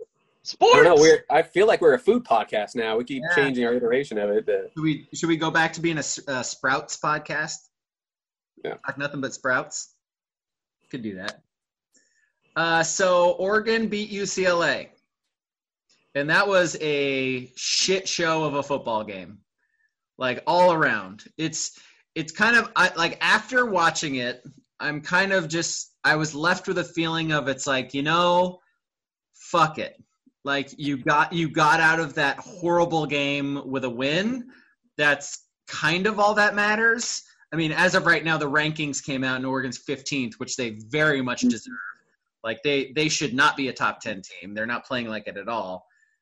S5: Sports.
S6: I don't know. I feel like we're a food podcast now. We keep
S4: Yeah.
S6: changing our iteration of it.
S4: Should we go back to being a Sprouts podcast?
S6: Yeah.
S4: Like nothing but Sprouts. Could do that. So Oregon beat UCLA, and that was a shit show of a football game, like all around. It's kind of after watching it, I'm kind of I was left with a feeling of it's like, fuck it. Like you got out of that horrible game with a win. That's kind of all that matters. I mean, as of right now, the rankings came out and Oregon's 15th, which they very much deserve. Like they should not be a top 10 team. They're not playing like it at all.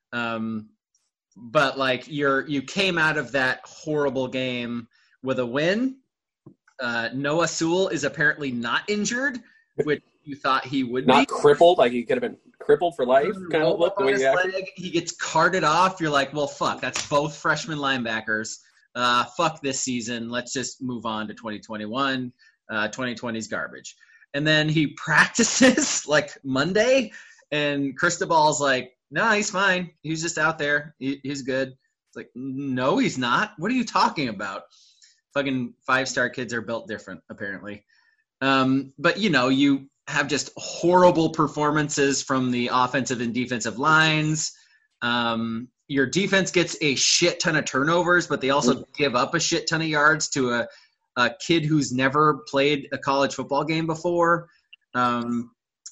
S4: But like you came out of that horrible game with a win. Noah Sewell is apparently not injured, which you thought he would
S6: Not
S4: be.
S6: crippled, like he could have been crippled for life. Kind of looked the way
S4: his
S6: he acted.
S4: leg, he gets carted off. You're like, well, fuck. That's both freshman linebackers. Fuck this season. Let's just move on to 2021. 2020's garbage. And then he practices like Monday, and Cristobal's like, no, he's fine. He's just out there. He's good. It's like, no, he's not. What are you talking about? Fucking 5-star kids are built different, apparently. But, you have just horrible performances from the offensive and defensive lines. Your defense gets a shit ton of turnovers, but they also give up a shit ton of yards to a kid who's never played a college football game before. And,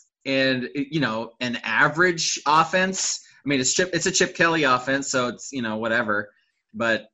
S4: an average offense. I mean, it's a Chip Kelly offense, so it's, whatever. But,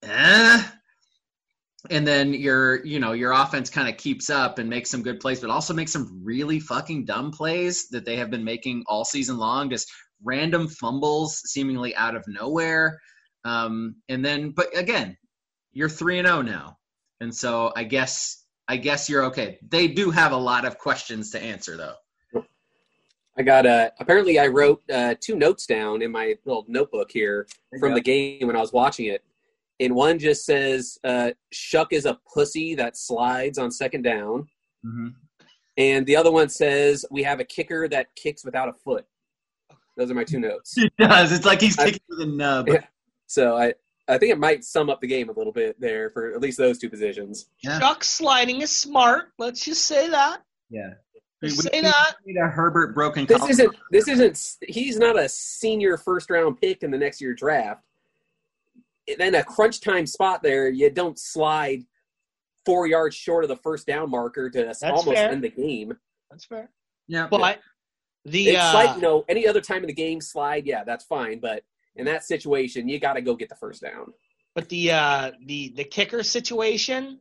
S4: and then your offense kind of keeps up and makes some good plays, but also makes some really fucking dumb plays that they have been making all season long, just random fumbles seemingly out of nowhere. But again, you're 3-0 now. And so I guess you're okay. They do have a lot of questions to answer, though.
S6: I got apparently I wrote 2 notes down in my little notebook here from the game when I was watching it. And one just says, Shuck is a pussy that slides on second down.
S4: Mm-hmm.
S6: And the other one says, we have a kicker that kicks without a foot. Those are my 2 notes.
S4: It does. It's like he's kicking with a nub.
S6: Yeah. So I think it might sum up the game a little bit there for at least those 2 positions.
S4: Yeah.
S5: Chuck sliding is smart. Let's just say that.
S4: Yeah.
S5: Just say that.
S4: We need a Herbert broken
S6: This
S4: collar.
S6: isn't he's not a senior first-round pick in the next year draft. Then a crunch time spot there, you don't slide 4 yards short of the first down marker to almost
S5: fair.
S6: end the game.
S5: That's fair.
S4: Yeah.
S5: But
S6: It's like, any other time in the game slide, yeah, that's fine. But in that situation, you got to go get the first down.
S5: But the kicker situation,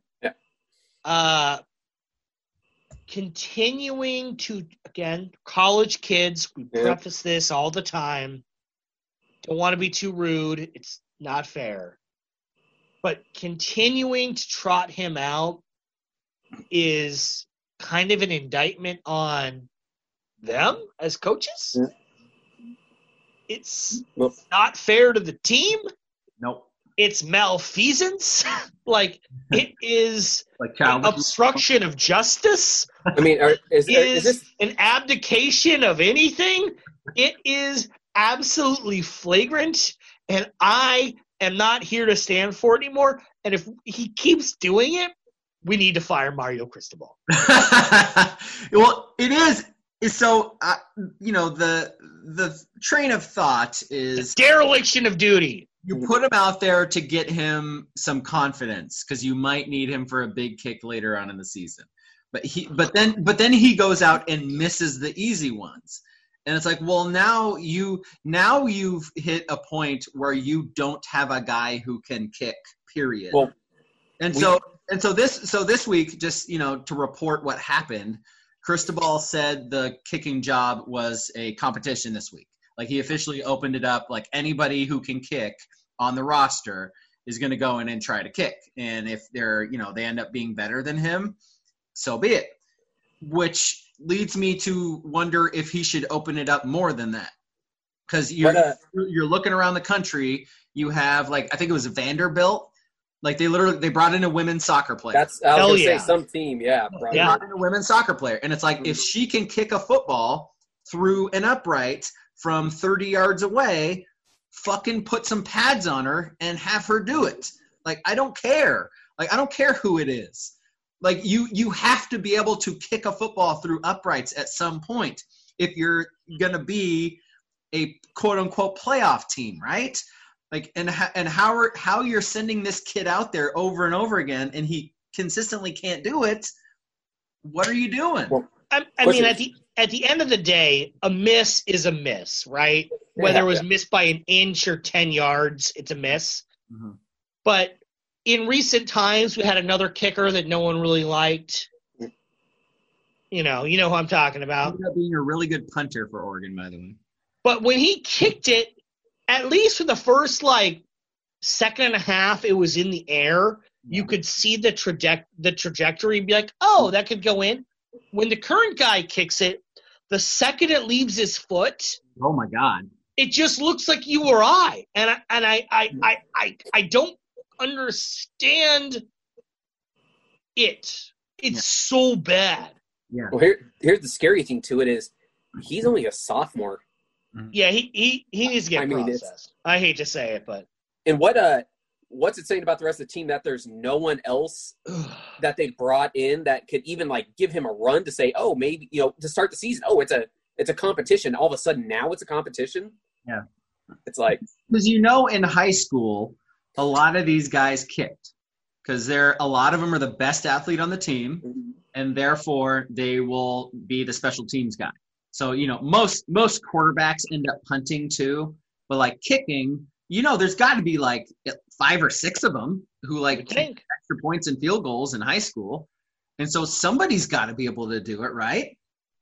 S5: continuing to, again, college kids, we preface this all the time. Don't want to be too rude. It's not fair. But continuing to trot him out is kind of an indictment on them as coaches.
S6: Yeah.
S5: It's not fair to the team.
S4: Nope.
S5: It's malfeasance. It is
S4: Like
S5: an obstruction of justice.
S6: I mean, is this
S5: an abdication of anything. It is absolutely flagrant, and I am not here to stand for it anymore. And if he keeps doing it, we need to fire Mario Cristobal.
S4: Well, it is. So, the train of thought is
S5: Dereliction of duty.
S4: you put him out there to get him some confidence because you might need him for a big kick later on in the season. But then he goes out and misses the easy ones. And it's like, well, now you've hit a point where you don't have a guy who can kick, period.
S6: Well,
S4: so this week, just, to report what happened, Cristobal said the kicking job was a competition this week. Like, he officially opened it up, like anybody who can kick on the roster is going to go in and try to kick. And if they're, they end up being better than him, so be it. Which leads me to wonder if he should open it up more than that. Because you're looking around the country, you have, I think it was Vanderbilt. Like, they brought in a women's soccer player.
S6: I was going to say some team,
S4: Brought in a women's soccer player. And it's like, if she can kick a football through an upright, from 30 yards away, fucking put some pads on her and have her do it. Like, I don't care. Like, I don't care who it is. Like, you have to be able to kick a football through uprights at some point if you're going to be a quote-unquote playoff team, right? Like, and how you're sending this kid out there over and over again and he consistently can't do it, what are you doing?
S5: Well, I mean, at the end of the day, a miss is a miss, right? Whether it was missed by an inch or 10 yards, it's a miss.
S4: Mm-hmm.
S5: But in recent times, we had another kicker that no one really liked. You know who I'm talking about.
S4: Ended up being a really good punter for Oregon, by the way.
S5: But when he kicked it, at least for the first, second and a half, it was in the air. You could see the trajectory and be like, oh, that could go in. When the current guy kicks it, the second it leaves his foot,
S4: oh my God,
S5: it just looks like you or I. And I don't understand it. It's so bad.
S4: Yeah.
S6: Well, here's the scary thing to it is he's only a sophomore.
S5: Yeah, he needs to get processed. I hate to say it, but
S6: and what's it saying about the rest of the team that there's no one else that they brought in that could even give him a run to say, oh, maybe to start the season, oh, it's a competition. All of a sudden now it's a competition.
S4: Yeah,
S6: it's like
S4: because in high school a lot of these guys kicked because a lot of them are the best athlete on the team, and therefore they will be the special teams guy. So, most quarterbacks end up punting too, but kicking, there's got to be 5 or 6 of them who kick extra points and field goals in high school. And so somebody's got to be able to do it, right?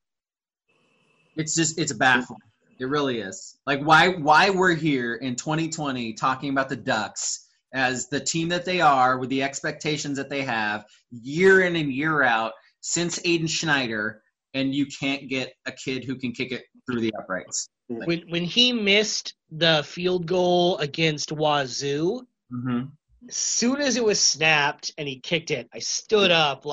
S4: It's baffling. It really is. Why we're here in 2020 talking about the Ducks as the team that they are with the expectations that they have year in and year out since Aiden Schneider, and you can't get a kid who can kick it through the uprights.
S5: When he missed the field goal against Wazoo, as soon as it was snapped and he kicked it, I stood up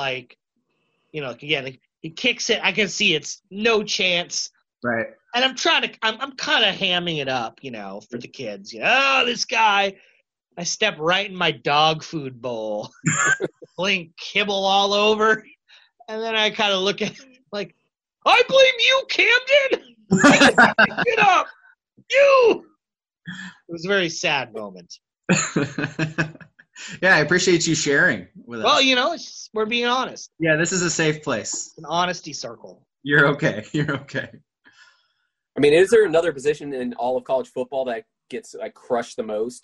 S5: he kicks it. I can see it's no chance.
S4: Right.
S5: And I'm kind of hamming it up, for the kids. Oh, this guy. I step right in my dog food bowl, playing kibble all over. And then I kind of look at it I blame you, Camden. Get up. You. It was a very sad moment.
S4: Yeah, I appreciate you sharing with us.
S5: Well, we're being honest.
S4: Yeah, this is a safe place.
S5: An honesty circle.
S4: You're okay. You're okay.
S6: I mean, is there another position in all of college football that gets crushed the most?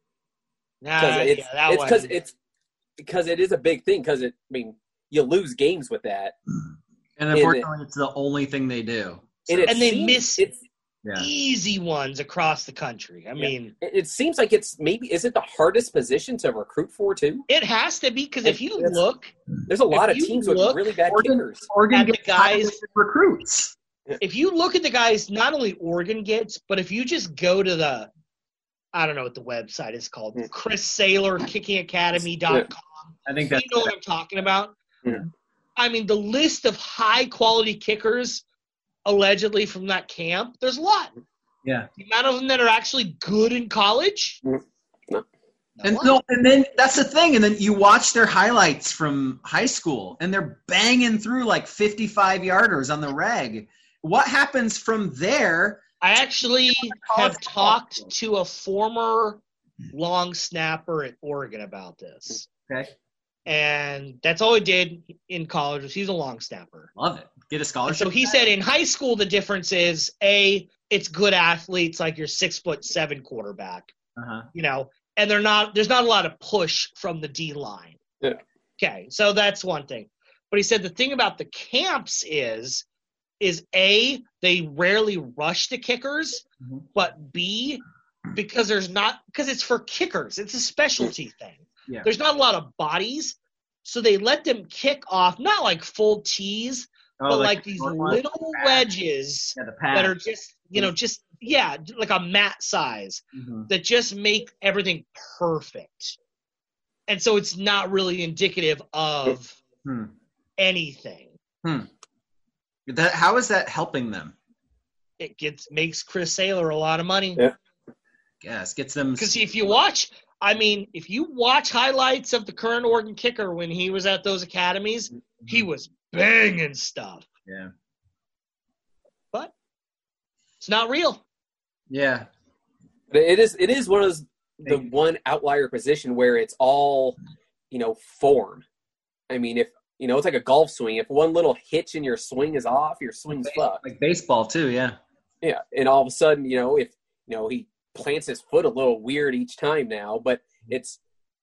S6: Because it is a big thing. Because you lose games with that.
S4: And unfortunately, it's the only thing they do.
S5: So. And they miss easy ones across the country. I mean,
S6: it seems like is it the hardest position to recruit for too?
S5: It has to be because if you look,
S6: there's a lot of teams with really bad kickers.
S4: Oregon gets the guys recruits.
S5: If you look at the guys, not only Oregon gets, but if you just go to I don't know what the website is called, Chris Saylor, kickingacademy.com.
S4: I think that's
S5: what I'm talking about. Yeah. I mean, the list of high-quality kickers allegedly from that camp, there's a lot.
S4: Yeah.
S5: The amount of them that are actually good in college.
S6: No.
S4: And then that's the thing. And then you watch their highlights from high school, and they're banging through 55-yarders on the reg. What happens from there?
S5: I actually have talked to a former long snapper at Oregon about this.
S4: Okay.
S5: And that's all he did in college was he's a long snapper.
S4: Love it. Get a scholarship.
S5: And so he said in high school the difference is it's good athletes like your 6'7" quarterback. And there's not a lot of push from the D line.
S6: Yeah.
S5: Okay, so that's one thing. But he said the thing about the camps is A, they rarely rush the kickers, but B, because it's for kickers. It's a specialty thing.
S4: Yeah.
S5: There's not a lot of bodies, so they let them kick off, not like full tees, but these little wedges that are just, like a mat size that just make everything perfect. And so it's not really indicative of anything.
S4: How is that helping them?
S5: it makes Chris Saylor a lot of money.
S6: Yeah.
S4: Yes, gets them.
S5: Because if you watch highlights of the current Oregon kicker when he was at those academies, he was banging stuff.
S4: Yeah.
S5: But it's not real.
S4: Yeah.
S6: But it is one of those, the one outlier position where it's all, form. I mean, if it's like a golf swing. If one little hitch in your swing is off, your swing's fucked.
S4: Like baseball too, yeah.
S6: Yeah, and all of a sudden, if he plants his foot a little weird each time now, but it's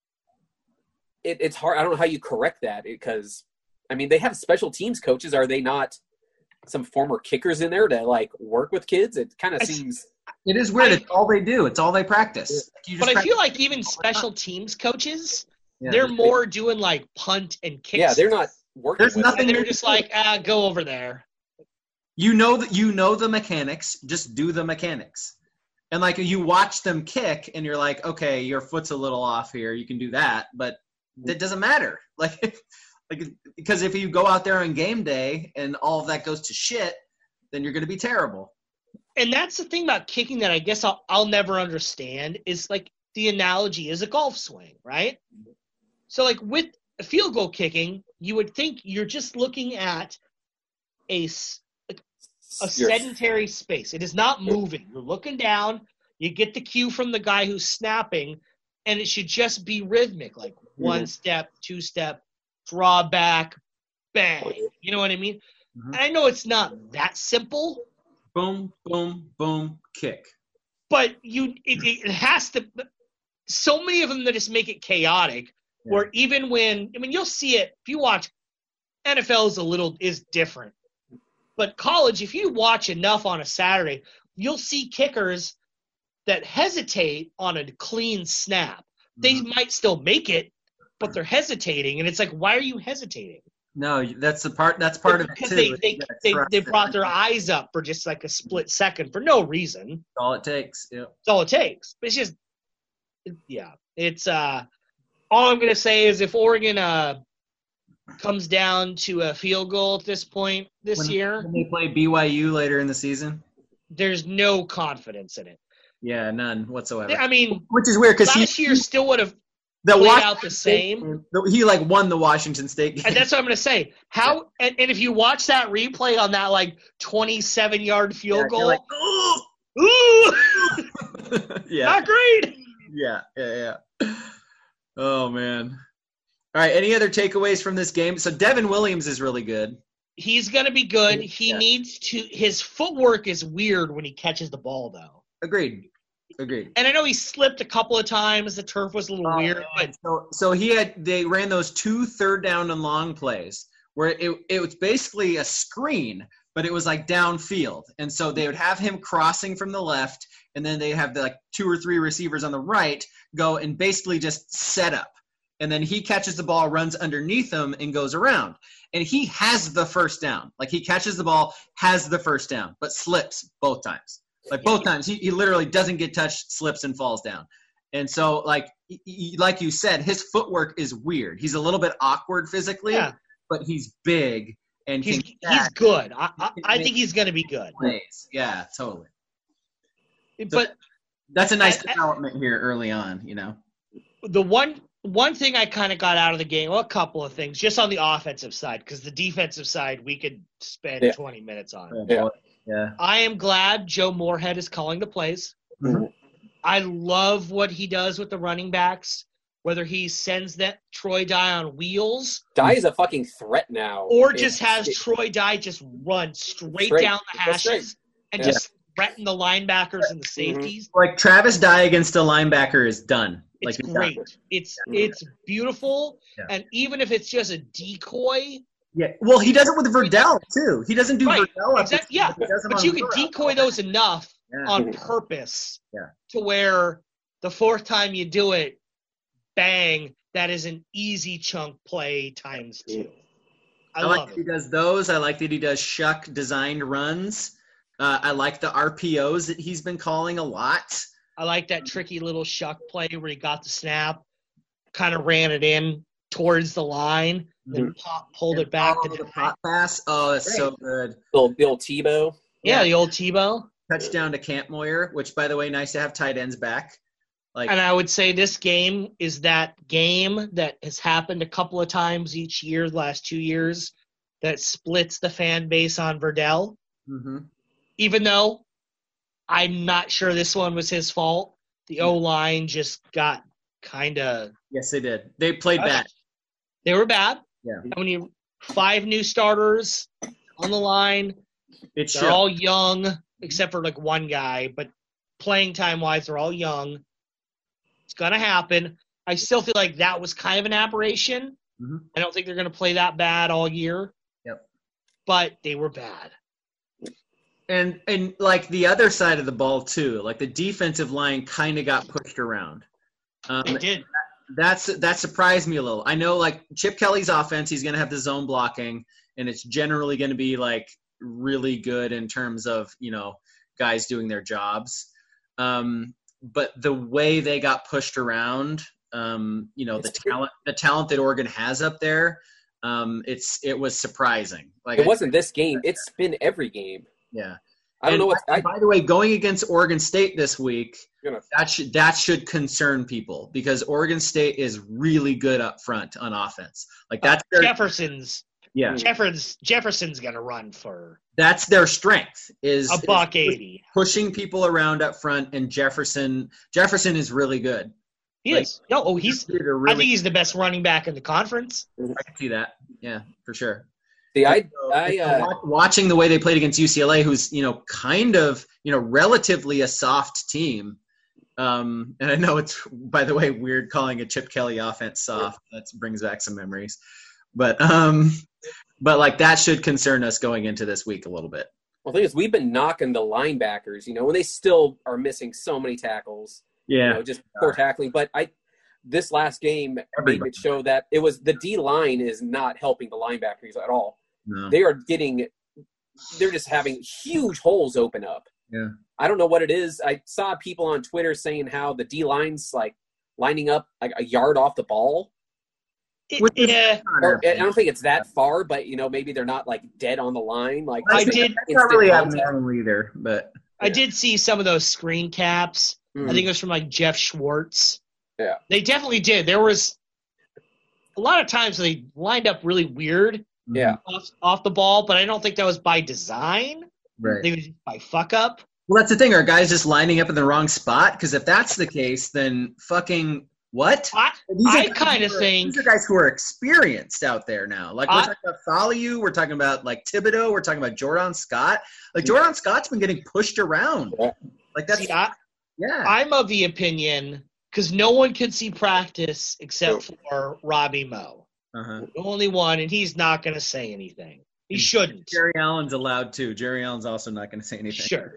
S6: hard. I don't know how you correct that because, I mean, they have special teams coaches. Are they not some former kickers in there to work with kids? It kind of seems.
S4: It is weird. It's all they do. It's all they practice.
S5: But I feel like even special teams coaches, they're more doing punt and kick.
S6: Yeah, they're not working.
S5: There's nothing. They're just go over there.
S4: You know the mechanics. Just do the mechanics. And you watch them kick, and you're like, okay, your foot's a little off here. You can do that, but that doesn't matter. Because if you go out there on game day and all of that goes to shit, then you're going to be terrible.
S5: And that's the thing about kicking that I guess I'll never understand is the analogy is a golf swing, right? So with a field goal kicking, you would think you're just looking at a sedentary space. It is not moving. You're looking down. You get the cue from the guy who's snapping, and it should just be rhythmic, one step, two step, draw back, bang. You know what I mean? Mm-hmm. I know it's not that simple.
S4: Boom, boom, boom, kick.
S5: But it has to – so many of them that just make it chaotic where even when – I mean, you'll see it – if you watch – NFL is different. But college, if you watch enough on a Saturday, you'll see kickers that hesitate on a clean snap. They might still make it, but they're hesitating. And it's why are you hesitating?
S4: No, that's part of it too.
S5: Because they brought their eyes up for just a split second for no reason.
S4: That's all it takes. Yeah.
S5: That's all it takes. But it's just, it's all I'm going to say is if Oregon comes down to a field goal at this point this year.
S4: When they play BYU later in the season?
S5: There's no confidence in it.
S4: Yeah, none whatsoever.
S5: I mean,
S4: which is weird because
S5: last year still would have played out the same.
S4: He won the Washington State game.
S5: And that's what I'm going to say. How and if you watch that replay on that 27-yard field goal, ooh,
S4: yeah,
S5: not great.
S4: Yeah. Oh man. All right. Any other takeaways from this game? So Devin Williams is really good.
S5: He's going to be good. He needs to. His footwork is weird when he catches the ball, though.
S4: Agreed.
S5: And I know he slipped a couple of times. The turf was a little weird, but
S4: so they ran those 2 third down and long plays where it was basically a screen, but it was downfield, and so they would have him crossing from the left, and then they have 2 or 3 receivers on the right go and basically just set up. And then he catches the ball, runs underneath him, and goes around. And he has the first down. He catches the ball, has the first down, but slips both times. Both times. He literally doesn't get touched, slips, and falls down. And so, like you said, his footwork is weird. He's a little bit awkward physically, but he's big. And
S5: he's good. I think he's going to be good.
S4: Plays. Yeah, totally.
S5: But
S4: that's a nice development here early on,
S5: The one thing I kind of got out of the game, well, a couple of things, just on the offensive side, because the defensive side we could spend 20 minutes on.
S6: Yeah.
S5: I am glad Joe Moorhead is calling the plays.
S6: Mm-hmm.
S5: I love what he does with the running backs, whether he sends that Troy Dye on wheels.
S6: Dye is a fucking threat now.
S5: Or just has Troy Dye just run straight down the hashes and just threaten the linebackers and the safeties.
S4: Travis Dye against a linebacker is done.
S5: It's great. It's beautiful. Yeah. And even if it's just a decoy.
S4: Yeah. Well, he does it with Verdell, too. He doesn't do Verdell.
S5: Exactly. Yeah. But you can decoy those enough on purpose to where the fourth time you do it, bang, that is an easy chunk play times 2. I love it.
S4: He does those. I like that he does Shuck designed runs. I like the RPOs that he's been calling a lot.
S5: I like that tricky little Shuck play where he got the snap, kind of ran it in towards the line, then pulled it back to
S4: the pop pass. Oh, that's so good.
S6: The old Tebow.
S5: Yeah, the old Tebow.
S4: Touchdown to Camp Moyer, which, by the way, nice to have tight ends back. Like,
S5: And I would say this game is that game that has happened a couple of times each year, the last 2 years, that splits the fan base on Verdell.
S4: hmm
S5: Even though I'm not sure this one was his fault. The O-line just got kind of
S4: yes, they did. They played bad.
S5: They were bad.
S4: Yeah.
S5: And when you 5 new starters on the line,
S4: It
S5: they're
S4: should.
S5: all young, except for like one guy, but playing time-wise, they're all young. It's going to happen. I still feel like that was kind of an aberration.
S4: Mhm.
S5: I don't think they're going to play that bad all year.
S4: Yep.
S5: But they were bad.
S4: And like the other side of the ball too, like the defensive line kind of got pushed around.
S5: They did.
S4: That surprised me a little. I know like Chip Kelly's offense, he's going to have the zone blocking, and it's generally going to be like really good in terms of, you know, guys doing their jobs. But the way they got pushed around, you know, the talent that Oregon has up there, it was surprising. Like
S6: It wasn't this game. It's been every game.
S4: Yeah.
S6: I don't know what's.
S4: By the way, going against Oregon State this week,
S6: Gonna-
S4: that should concern people because Oregon State is really good up front on offense. Like that's their
S5: Jefferson's going to run for
S4: that's their strength is
S5: $180.
S4: pushing people around up front, and Jefferson is really good.
S5: He is. No, he's.
S4: Did a
S5: I
S4: really-
S5: think he's the best running back in the conference.
S4: I can see that. Yeah, for sure.
S6: See,
S4: Watching the way they played against UCLA, who's, you know, kind of, you know, relatively a soft team. And I know it's, by the way, weird calling a Chip Kelly offense soft. That brings back some memories. But like that should concern us going into this week a little bit.
S6: Well, the thing is, we've been knocking the linebackers, you know, when they still are missing so many tackles.
S4: Yeah.
S6: You know, just poor tackling. But this last game made it show that it was the D line is not helping the linebackers at all.
S4: No.
S6: They're just having huge holes open up.
S4: Yeah.
S6: I don't know what it is. I saw people on Twitter saying how the D line's like lining up like a yard off the ball.
S5: Yeah.
S6: Or, I don't think it's that far, but you know, maybe they're not like dead on the line. Like
S5: I did-
S4: That's not really
S6: instant contact.
S4: abnormal either, but
S5: I did see some of those screen caps.
S6: Mhm.
S5: I think it was from like Jeff Schwartz.
S6: Yeah.
S5: They definitely did. There was a lot of times they lined up really weird
S6: Yeah.
S5: off the ball, but I don't think that was by design.
S4: right.
S5: I think it was just by fuck up.
S4: Well, that's the thing. Are guys just lining up in the wrong spot? Because if that's the case, then fucking what?
S5: I
S4: guys
S5: kind of
S4: who are-
S5: think
S4: these are guys who are experienced out there now. Like we're
S5: I-
S4: talking about Faliu, we're talking about like Thibodeau, we're talking about Jordan Scott. Like Jordan Scott's been getting pushed around.
S6: Yeah.
S4: Like that's
S5: see,
S4: yeah.
S5: I'm of the opinion because no one can see practice except for Robbie Moe.
S4: Uh-huh.
S5: The only one, and he's not going to say anything. He shouldn't.
S4: Jerry Allen's allowed too. Jerry Allen's also not going to say anything.
S5: Sure.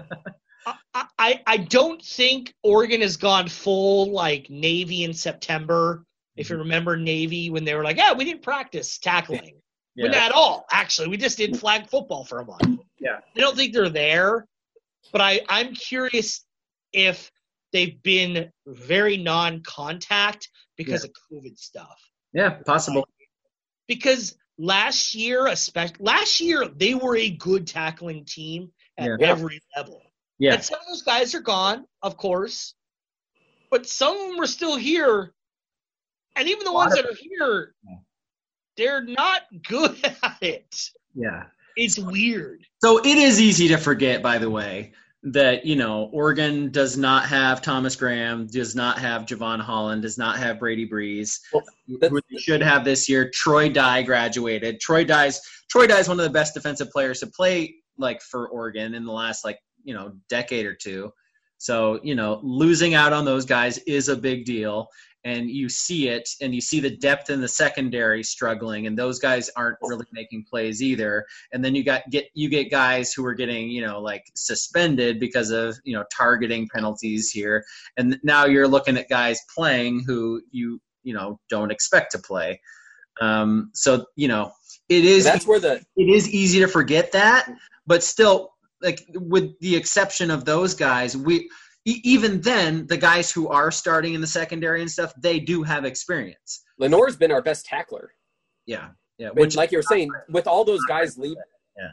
S5: I don't think Oregon has gone full like Navy in September. If you remember Navy when they were like, yeah, we didn't practice tackling.
S4: Yeah.
S5: But not at all, actually. We just did flag football for a month.
S4: Yeah.
S5: I don't think they're there. But I'm curious if they've been very non-contact because of COVID stuff.
S4: Yeah, possible.
S5: Because last year, they were a good tackling team at
S4: Yeah.
S5: every level.
S4: Yeah.
S5: And some of those guys are gone, of course, but some of them are still here. And even the ones that are here, they're not good at it.
S4: Yeah.
S5: It's weird.
S4: So it is easy to forget, by the way, that, you know, Oregon does not have Thomas Graham, does not have Javon Holland, does not have Brady Breeze,
S6: Well,
S4: who they should have this year. Troy Dye graduated. Troy Dye's one of the best defensive players to play like for Oregon in the last like, you know, decade or two. So, you know, losing out on those guys is a big deal. And you see it, and you see the depth in the secondary struggling, and those guys aren't really making plays either. And then you get guys who are getting, you know, like suspended because of, you know, targeting penalties here. And now you're looking at guys playing who you know don't expect to play. So, you know, it is easy to forget that, but still, like with the exception of those guys, even then, the guys who are starting in the secondary and stuff, they do have experience.
S6: Lenore's been our best tackler.
S4: Yeah.
S6: Which, like you were saying, with all those guys leaving,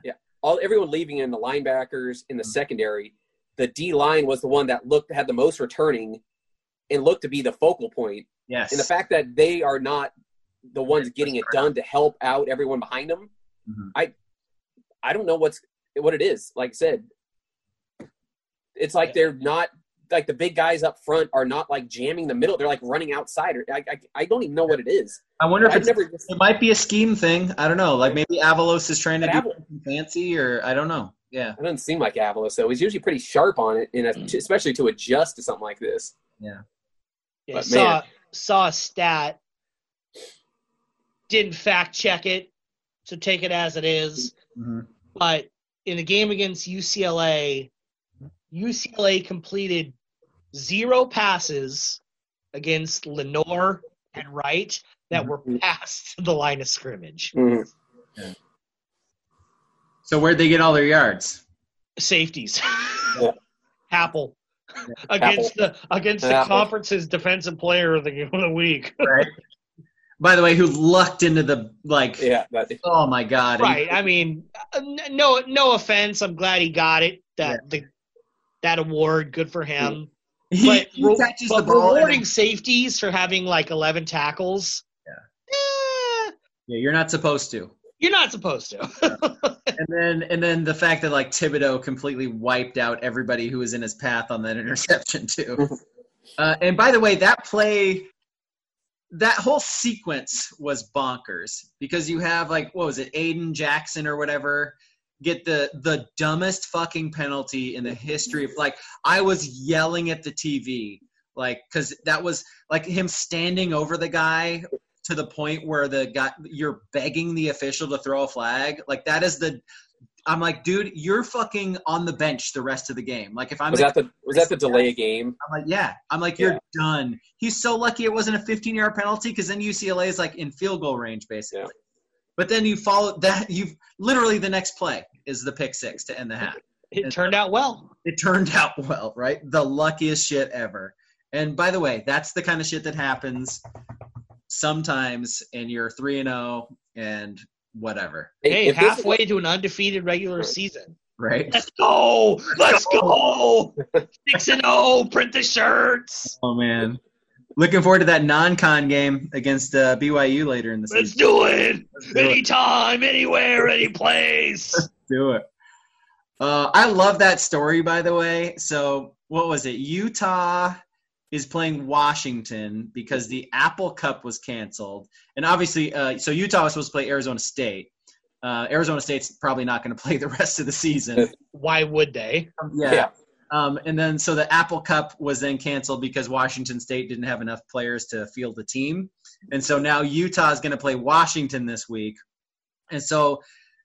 S6: everyone leaving in the linebackers in the secondary, the D line was the one that had the most returning and looked to be the focal point.
S4: Yes.
S6: And the fact that they are not the ones getting it done to help out everyone behind them, I don't know what it is. Like I said, it's like they're not like the big guys up front are not like jamming the middle. They're like running outside. I don't even know what it is.
S4: I wonder if it might be a scheme thing. I don't know. Like maybe Avalos is trying to do something fancy, or I don't know. Yeah.
S6: It doesn't seem like Avalos, though. He's usually pretty sharp on it, especially to adjust to something like this.
S4: Yeah.
S5: Saw a stat. Didn't fact check it, so take it as it is.
S4: Mm-hmm.
S5: But in the game against UCLA completed 0 passes against Lenore and Wright that were past the line of scrimmage.
S6: Mm-hmm.
S4: Yeah. So where'd they get all their yards?
S5: Safeties.
S6: Yeah.
S5: Apple. Against the conference's defensive player of the week.
S4: Right. By the way, who lucked into the oh my God.
S5: Right. I mean, no offense. I'm glad he got it. That award, good for him.
S4: He catches the ball
S5: rewarding safeties for having like 11 tackles.
S4: Yeah. Yeah, you're not supposed to.
S5: You're not supposed to.
S4: and then the fact that like Thibodeau completely wiped out everybody who was in his path on that interception too. And by the way, that whole sequence was bonkers because you have like, what was it, Aiden Jackson or whatever, get the dumbest fucking penalty in the history of, like, I was yelling at the TV, like, because that was like him standing over the guy to the point where the guy, you're begging the official to throw a flag. Like, that is I'm like, dude, you're fucking on the bench the rest of the game. Like, if I'm
S6: was that the delay of game?
S4: I'm like, yeah. I'm like, you're done. He's so lucky it wasn't a 15-yard penalty because then UCLA is like in field goal range basically. Yeah. But then you follow that. You've literally the next play is the pick six to end the half.
S5: It turned out well.
S4: It turned out well, right? The luckiest shit ever. And by the way, that's the kind of shit that happens sometimes, and you're 3-0 and whatever.
S5: Hey, halfway to an undefeated regular season.
S4: Right.
S5: Let's go. 6-0. Print the shirts.
S4: Oh man, looking forward to that non-con game against BYU later in the season.
S5: Let's do it. Anytime, anywhere, any place.
S4: Let's do it. I love that story, by the way. So what was it? Utah is playing Washington because the Apple Cup was canceled. And obviously, so Utah was supposed to play Arizona State. Arizona State's probably not going to play the rest of the season.
S5: Why would they?
S4: Yeah. And then so the Apple Cup was then canceled because Washington State didn't have enough players to field the team. And so now Utah is going to play Washington this week. And so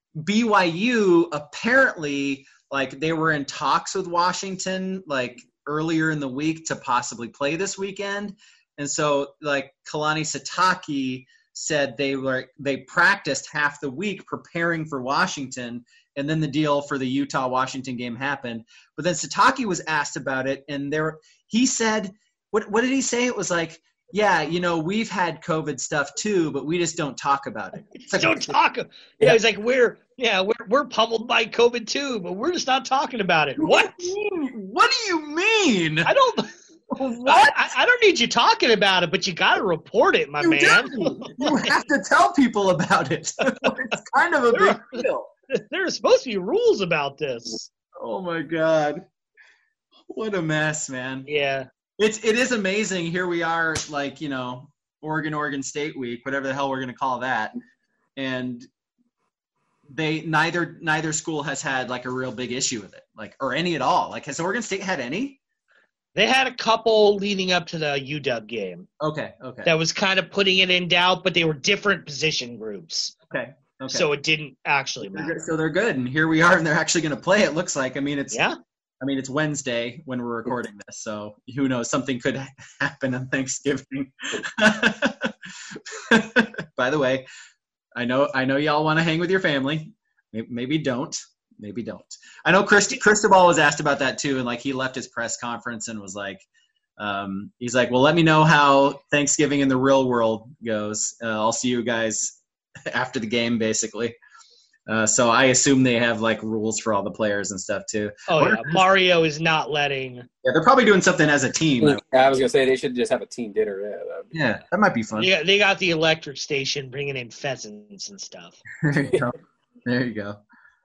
S4: BYU apparently, like, they were in talks with Washington, like, earlier in the week to possibly play this weekend. And so, like, Kalani Sitake said they practiced half the week preparing for Washington, and then the deal for the Utah-Washington game happened. But then Sitake was asked about it, and he said, what did he say? It was like, yeah, we've had COVID stuff too, but we just don't talk about it.
S5: Don't talk. Yeah, he's like, we're pummeled by COVID too, but we're just not talking about it. What?
S4: What do you mean?
S5: I don't. What? I don't need you talking about it, but you got to report it, my man.
S4: You have to tell people about it. It's kind of a big deal.
S5: There are supposed to be rules about this.
S4: Oh my God, what a mess, man.
S5: Yeah.
S4: It is amazing. Here we are, like, Oregon State week, whatever the hell we're going to call that. And they neither school has had like a real big issue with it, like, or any at all. Like, has Oregon State had any?
S5: They had a couple leading up to the UW game.
S4: Okay.
S5: That was kind of putting it in doubt, but they were different position groups.
S4: Okay.
S5: So it didn't actually matter.
S4: So they're good, and here we are, and they're actually going to play. It looks like. It's Wednesday when we're recording this, so who knows? Something could happen on Thanksgiving. By the way, I know y'all want to hang with your family. Maybe don't. I know Cristobal was asked about that too, and like he left his press conference and was like, he's like, well, let me know how Thanksgiving in the real world goes. I'll see you guys after the game, basically. So I assume they have like rules for all the players and stuff too.
S5: Oh yeah, Mario is not letting.
S4: Yeah, they're probably doing something as a team.
S6: I was gonna say they should just have a team dinner.
S4: Yeah, that might be fun.
S5: Yeah, they got the electric station bringing in pheasants and stuff.
S4: There you go. There you go.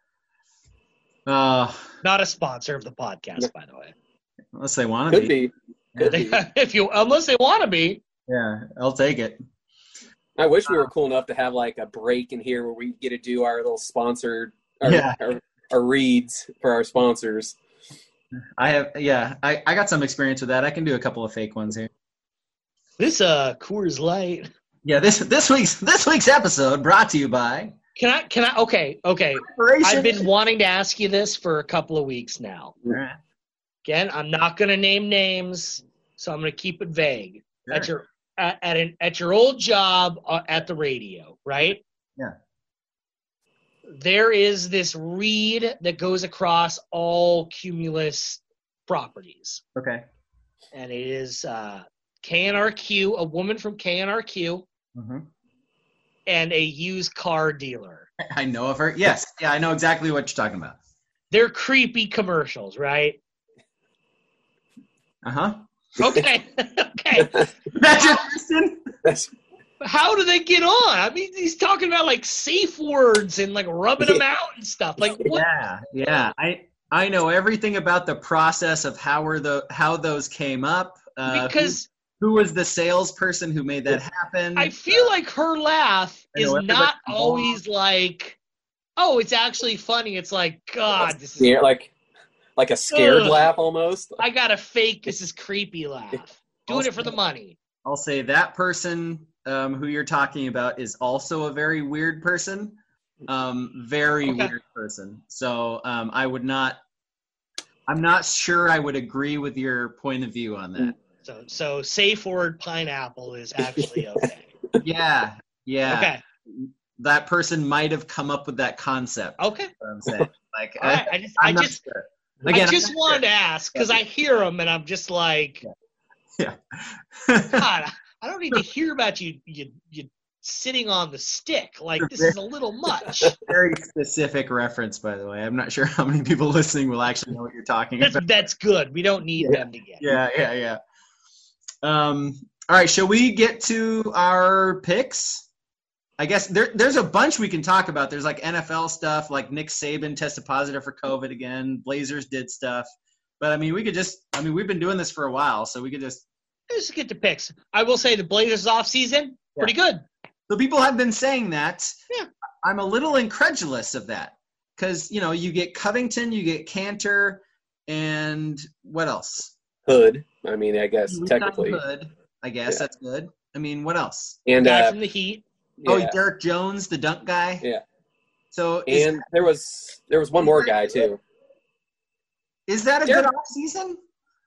S5: Not a sponsor of the podcast, by the way.
S4: Unless they want to
S6: Could be.
S5: Unless they want to be.
S4: Yeah, I'll take it.
S6: I wish we were cool enough to have like a break in here where we get to do our little sponsored, our reads for our sponsors.
S4: I got some experience with that. I can do a couple of fake ones here.
S5: This Coors Light.
S4: Yeah, this week's episode brought to you by.
S5: Can I? Okay. I've been wanting to ask you this for a couple of weeks now.
S4: Right.
S5: Again, I'm not going to name names, so I'm going to keep it vague.
S4: Sure.
S5: At your old job at the radio, right?
S4: Yeah.
S5: There is this read that goes across all Cumulus properties.
S4: Okay.
S5: And it is KNRQ, a woman from KNRQ,
S4: Mm-hmm.
S5: and a used car dealer.
S4: I know of her. Yes. Yeah, I know exactly what you're talking about.
S5: They're creepy commercials, right?
S4: Uh-huh.
S5: Okay. Okay.
S4: Imagine, Kristen.
S5: How do they get on? I mean, he's talking about like safe words and like rubbing them out and stuff. Like what?
S4: Yeah. I know everything about the process of how those came up.
S5: Because
S4: who was the salesperson who made that happen?
S5: I feel like her laugh is
S4: know
S5: not
S4: everybody-
S5: always like, oh, it's actually funny. It's like, God, this is.
S6: Yeah, like a scared
S5: Ugh.
S6: laugh almost.
S5: I got a fake. This is creepy laugh. Doing it for the money.
S4: I'll say that person who you're talking about is also a very weird person. Weird person. So I'm not sure I would agree with your point of view on that.
S5: So safe word pineapple is actually okay.
S4: Yeah.
S5: Okay.
S4: That person might have come up with that concept.
S5: Okay.
S4: What I'm saying. Like,
S5: All right.
S4: I'm not sure. Again,
S5: I just wanted to ask because I hear them and I'm just like,
S4: Yeah.
S5: God, I don't need to hear about you sitting on the stick. Like this is a little much.
S4: Very specific reference, by the way. I'm not sure how many people listening will actually know what you're talking about.
S5: That's good. We don't need them to get.
S4: Yeah. All right, shall we get to our picks? I guess there's a bunch we can talk about. There's like NFL stuff, like Nick Saban tested positive for COVID again. Blazers did stuff. But, I mean, we've been doing this for a while, so we could just
S5: get to picks. I will say the Blazers offseason, pretty good.
S4: So people have been saying that.
S5: Yeah.
S4: I'm a little incredulous of that because, you get Covington, you get Cantor, and what else?
S6: Hood. I mean, I guess
S4: Luke
S6: technically.
S4: Hood. I guess that's good. I mean, what else?
S6: And
S5: Guy from the Heat.
S6: yeah.
S4: Derek Jones, the dunk guy.
S6: Yeah.
S4: So
S6: And there was one more guy too.
S4: Is that a good offseason?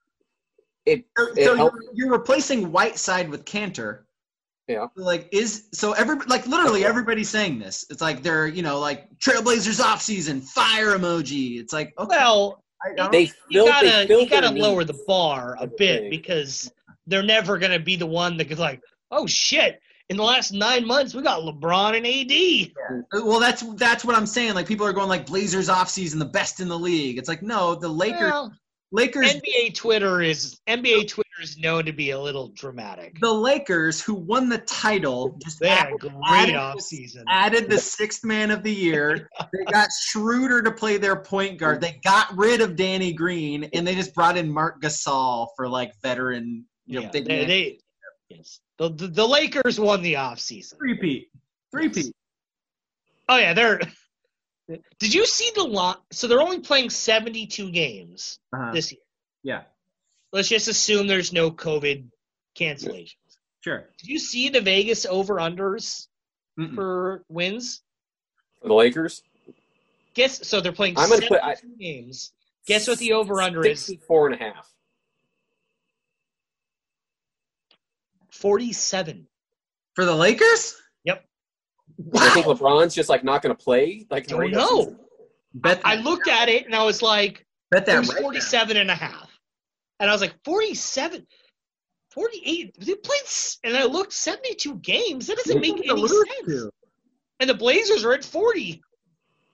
S6: It
S4: So
S6: helped.
S4: you're replacing Whiteside with Cantor.
S6: Yeah.
S4: Literally everybody's saying this. It's like they're, like Trailblazers offseason, fire emoji. It's like, okay.
S5: Well,
S6: They
S5: you
S6: filled
S5: gotta
S6: their
S5: lower
S6: needs.
S5: the bar a bit
S6: thing.
S5: because they're never gonna be the one that goes like, oh shit! In the last 9 months, we got LeBron and AD.
S4: Well, that's what I'm saying. Like people are going like Blazers offseason, the best in the league. It's like no, the Lakers.
S5: Well,
S4: Lakers.
S5: NBA Twitter is known to be a little dramatic.
S4: The Lakers, who won the title, just
S5: They had a great
S4: added
S5: offseason.
S4: added the sixth man of the year. They got Schroeder to play their point guard. They got rid of Danny Green, and they just brought in Mark Gasol for like veteran.
S5: Yeah,
S4: big
S5: yes. The Lakers won the offseason.
S4: Three-peat.
S5: Oh yeah, they're. Did you see the lot? So they're only playing 72 games this year.
S4: Yeah.
S5: Let's just assume there's no COVID cancellations.
S4: Sure.
S5: Did you see the Vegas over-unders for wins?
S6: For the Lakers?
S5: So they're playing
S6: I'm gonna
S5: 72 games. Guess what the over-under is?
S6: 64.5.
S5: 47.
S4: For the Lakers?
S5: Yep.
S6: I think LeBron's just like not going to play. Like
S5: Don't know. I looked at it and I was like,
S4: bet that
S5: it was
S4: right
S5: 47 and a half. And I was like, 47, 48. They played, and I looked 72 games. That doesn't make any sense. And the Blazers are at 40.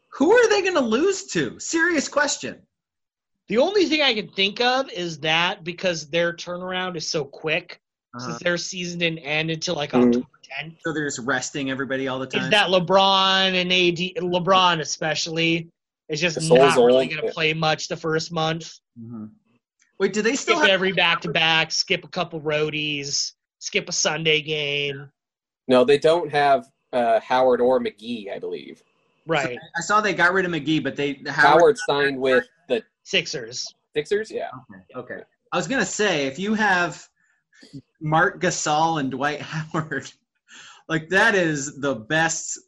S4: Who are they going to lose to? Serious question.
S5: The only thing I can think of is that because their turnaround is so quick, since their season didn't end until like October 10th.
S4: So they're just resting everybody all the time.
S5: Is that LeBron and AD, LeBron especially, is just
S6: The soul's
S5: not really
S6: old.
S5: going to play much the first month.
S4: Wait, do they still
S5: Skip
S4: have
S5: every back-to-back, skip a couple roadies, skip a Sunday game.
S6: No, they don't have Howard or McGee, I believe.
S5: Right.
S4: I saw they got rid of McGee, but
S6: Howard signed with the
S5: Sixers.
S6: Sixers, yeah.
S4: Okay. I was going to say, if you have Mark Gasol and Dwight Howard, like that is the best,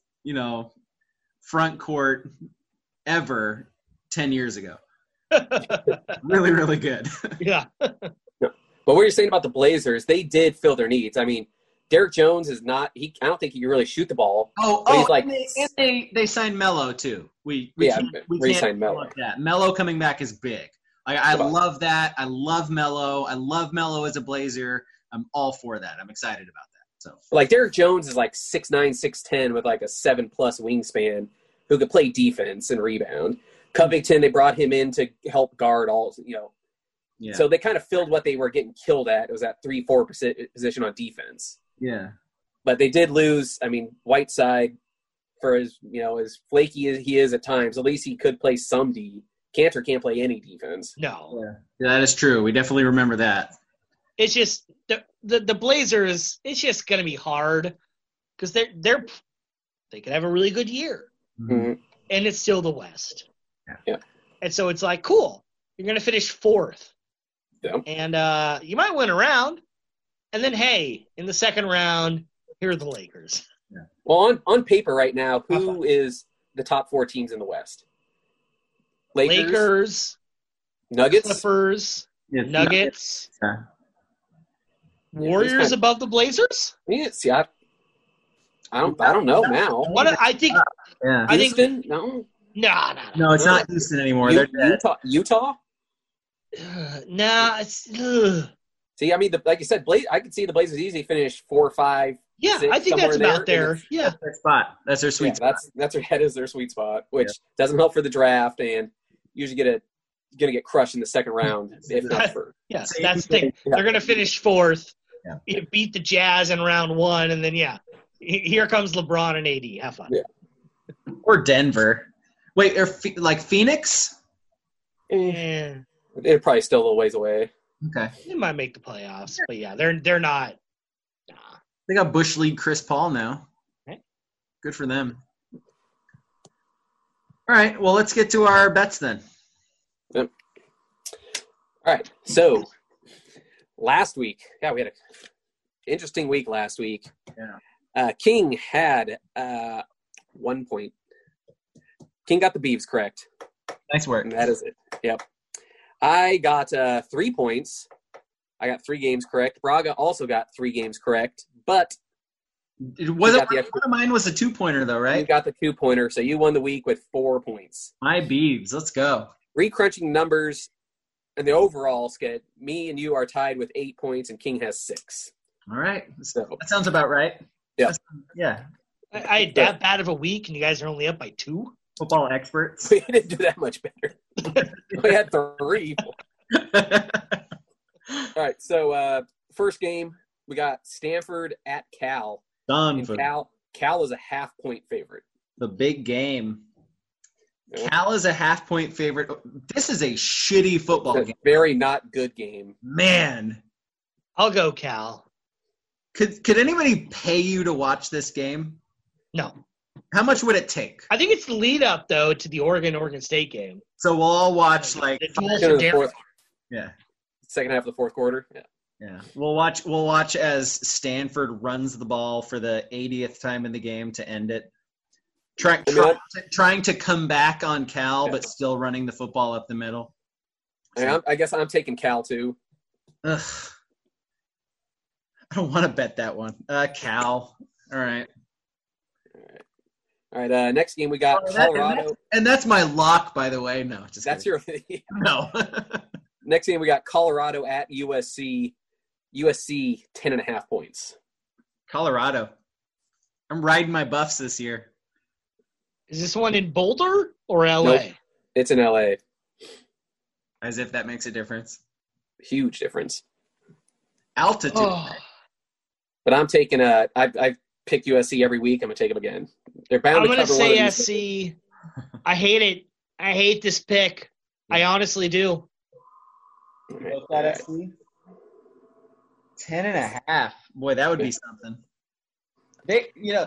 S4: front court ever 10 years ago. Really, really good.
S5: Yeah.
S6: But what you're saying about the Blazers, they did fill their needs. I mean, Derek Jones is not. I don't think he can really shoot the ball. But he's like,
S4: and they signed Melo too. We
S6: re-signed Melo.
S4: Like that. Melo coming back is big. I love that. I love Melo. I love Melo as a Blazer. I'm all for that. I'm excited about that. So
S6: like Derek Jones is like 6'9", 6'10", with like a 7+ wingspan who could play defense and rebound. Covington, they brought him in to help guard all.
S4: Yeah.
S6: So they kind of filled what they were getting killed at. It was that 3-4 position on defense.
S4: Yeah.
S6: But they did lose. I mean, Whiteside, for as flaky as he is at times, at least he could play some D. Cantor can't play any defense.
S5: No.
S4: Yeah, that is true. We definitely remember that.
S5: It's just the Blazers. It's just going to be hard because they could have a really good year,
S6: Mm-hmm.
S5: and it's still the West.
S6: Yeah.
S5: And so it's like, cool. You're going to finish 4th,
S6: Yeah.
S5: and you might win a round, and then hey, in the second round, here are the Lakers.
S4: Yeah.
S6: Well, on paper right now, who is the top 4 teams in the West?
S5: Lakers,
S6: Nuggets,
S5: Clippers,
S4: Yeah,
S5: Nuggets,
S4: Yeah.
S5: Warriors above the Blazers.
S6: Yeah, see, I don't know now.
S5: What I think.
S4: Yeah.
S5: I think
S6: Houston? No.
S5: no.
S4: No, it's not Houston anymore. They're dead.
S6: Utah.
S5: Nah, it's.
S6: See, I mean, like you said, I could see the Blazers easily finish 4 or 5.
S5: Yeah,
S6: 6,
S5: I think
S6: somewhere
S5: that's
S6: in there,
S5: about there.
S6: and
S5: Yeah.
S4: Their spot. That's their sweet spot.
S6: that is their sweet spot, which doesn't help for the draft, and usually gonna get crushed in the second round if not for.
S5: Yes, that's the thing. They're going to finish 4th.
S4: Yeah.
S5: You beat the Jazz in round 1, and then here comes LeBron and AD. Have fun.
S6: Yeah.
S4: Or Denver. Wait, like Phoenix?
S5: Eh,
S6: They're probably still a little ways away.
S4: Okay.
S5: they might make the playoffs, but yeah, they're not. Nah.
S4: They got Bush League Chris Paul now.
S5: Okay.
S4: Good for them. All right, well, let's get to our bets then.
S6: Yep. All right, so last week, we had an interesting week last week.
S4: Yeah.
S6: King had 1 point. King got the Beavs correct.
S4: Nice work.
S6: And that is it. Yep. I got 3 points. I got 3 games correct. Braga also got 3 games correct, but
S4: One of mine was a 2-pointer, though,
S6: you
S4: right?
S6: got the 2-pointer, so you won the week with 4 points.
S4: My Beavs. Let's go.
S6: Recrunching numbers and the overall skid, me and you are tied with 8 points, and King has 6.
S4: All right.
S6: So,
S4: That sounds about right.
S6: Yeah.
S4: Yeah.
S5: I had that bad of a week, and you guys are only up by 2.
S4: Football experts.
S6: we didn't do that much better. We had 3. All right, so first game, we got Stanford at Cal.
S4: Done
S6: And
S4: for
S6: Cal is a half-point favorite.
S4: the big game.
S6: Yeah.
S4: Cal is a half-point favorite. This is a shitty football
S6: It's a
S4: game.
S6: very not good game.
S4: Man.
S5: I'll go Cal.
S4: Could anybody pay you to watch this game?
S5: No.
S4: How much would it take?
S5: I think it's the lead up though to the Oregon State game.
S4: So we'll all watch like
S5: The duel
S6: End
S5: for
S6: of the
S5: Darren.
S4: yeah.
S6: second half of the fourth quarter. Yeah.
S4: Yeah. We'll watch as Stanford runs the ball for the 80th time in the game to end it. Trying to come back on Cal, but still running the football up the middle.
S6: I guess I'm taking Cal too.
S4: Ugh. I don't want to bet that one. Cal. All right.
S6: All right. Next game we got Colorado.
S4: And that's my lock, by the way. No, just
S6: That's
S4: kidding.
S6: your
S4: No.
S6: next game we got Colorado at USC. USC 10.5 points.
S4: Colorado. I'm riding my Buffs this year.
S5: Is this one in Boulder or LA?
S6: Nope. It's in LA.
S4: As if that makes a difference.
S6: Huge difference.
S4: Altitude.
S5: Oh,
S6: But I'm taking I pick USC every week. I'm gonna take them again. They're bound
S5: I'm
S6: to
S5: going to
S6: cover one of
S5: say
S6: these.
S5: SC. I hate it. I hate this pick. I honestly do.
S4: What's that, SC? 10.5. Boy, that would be something. They,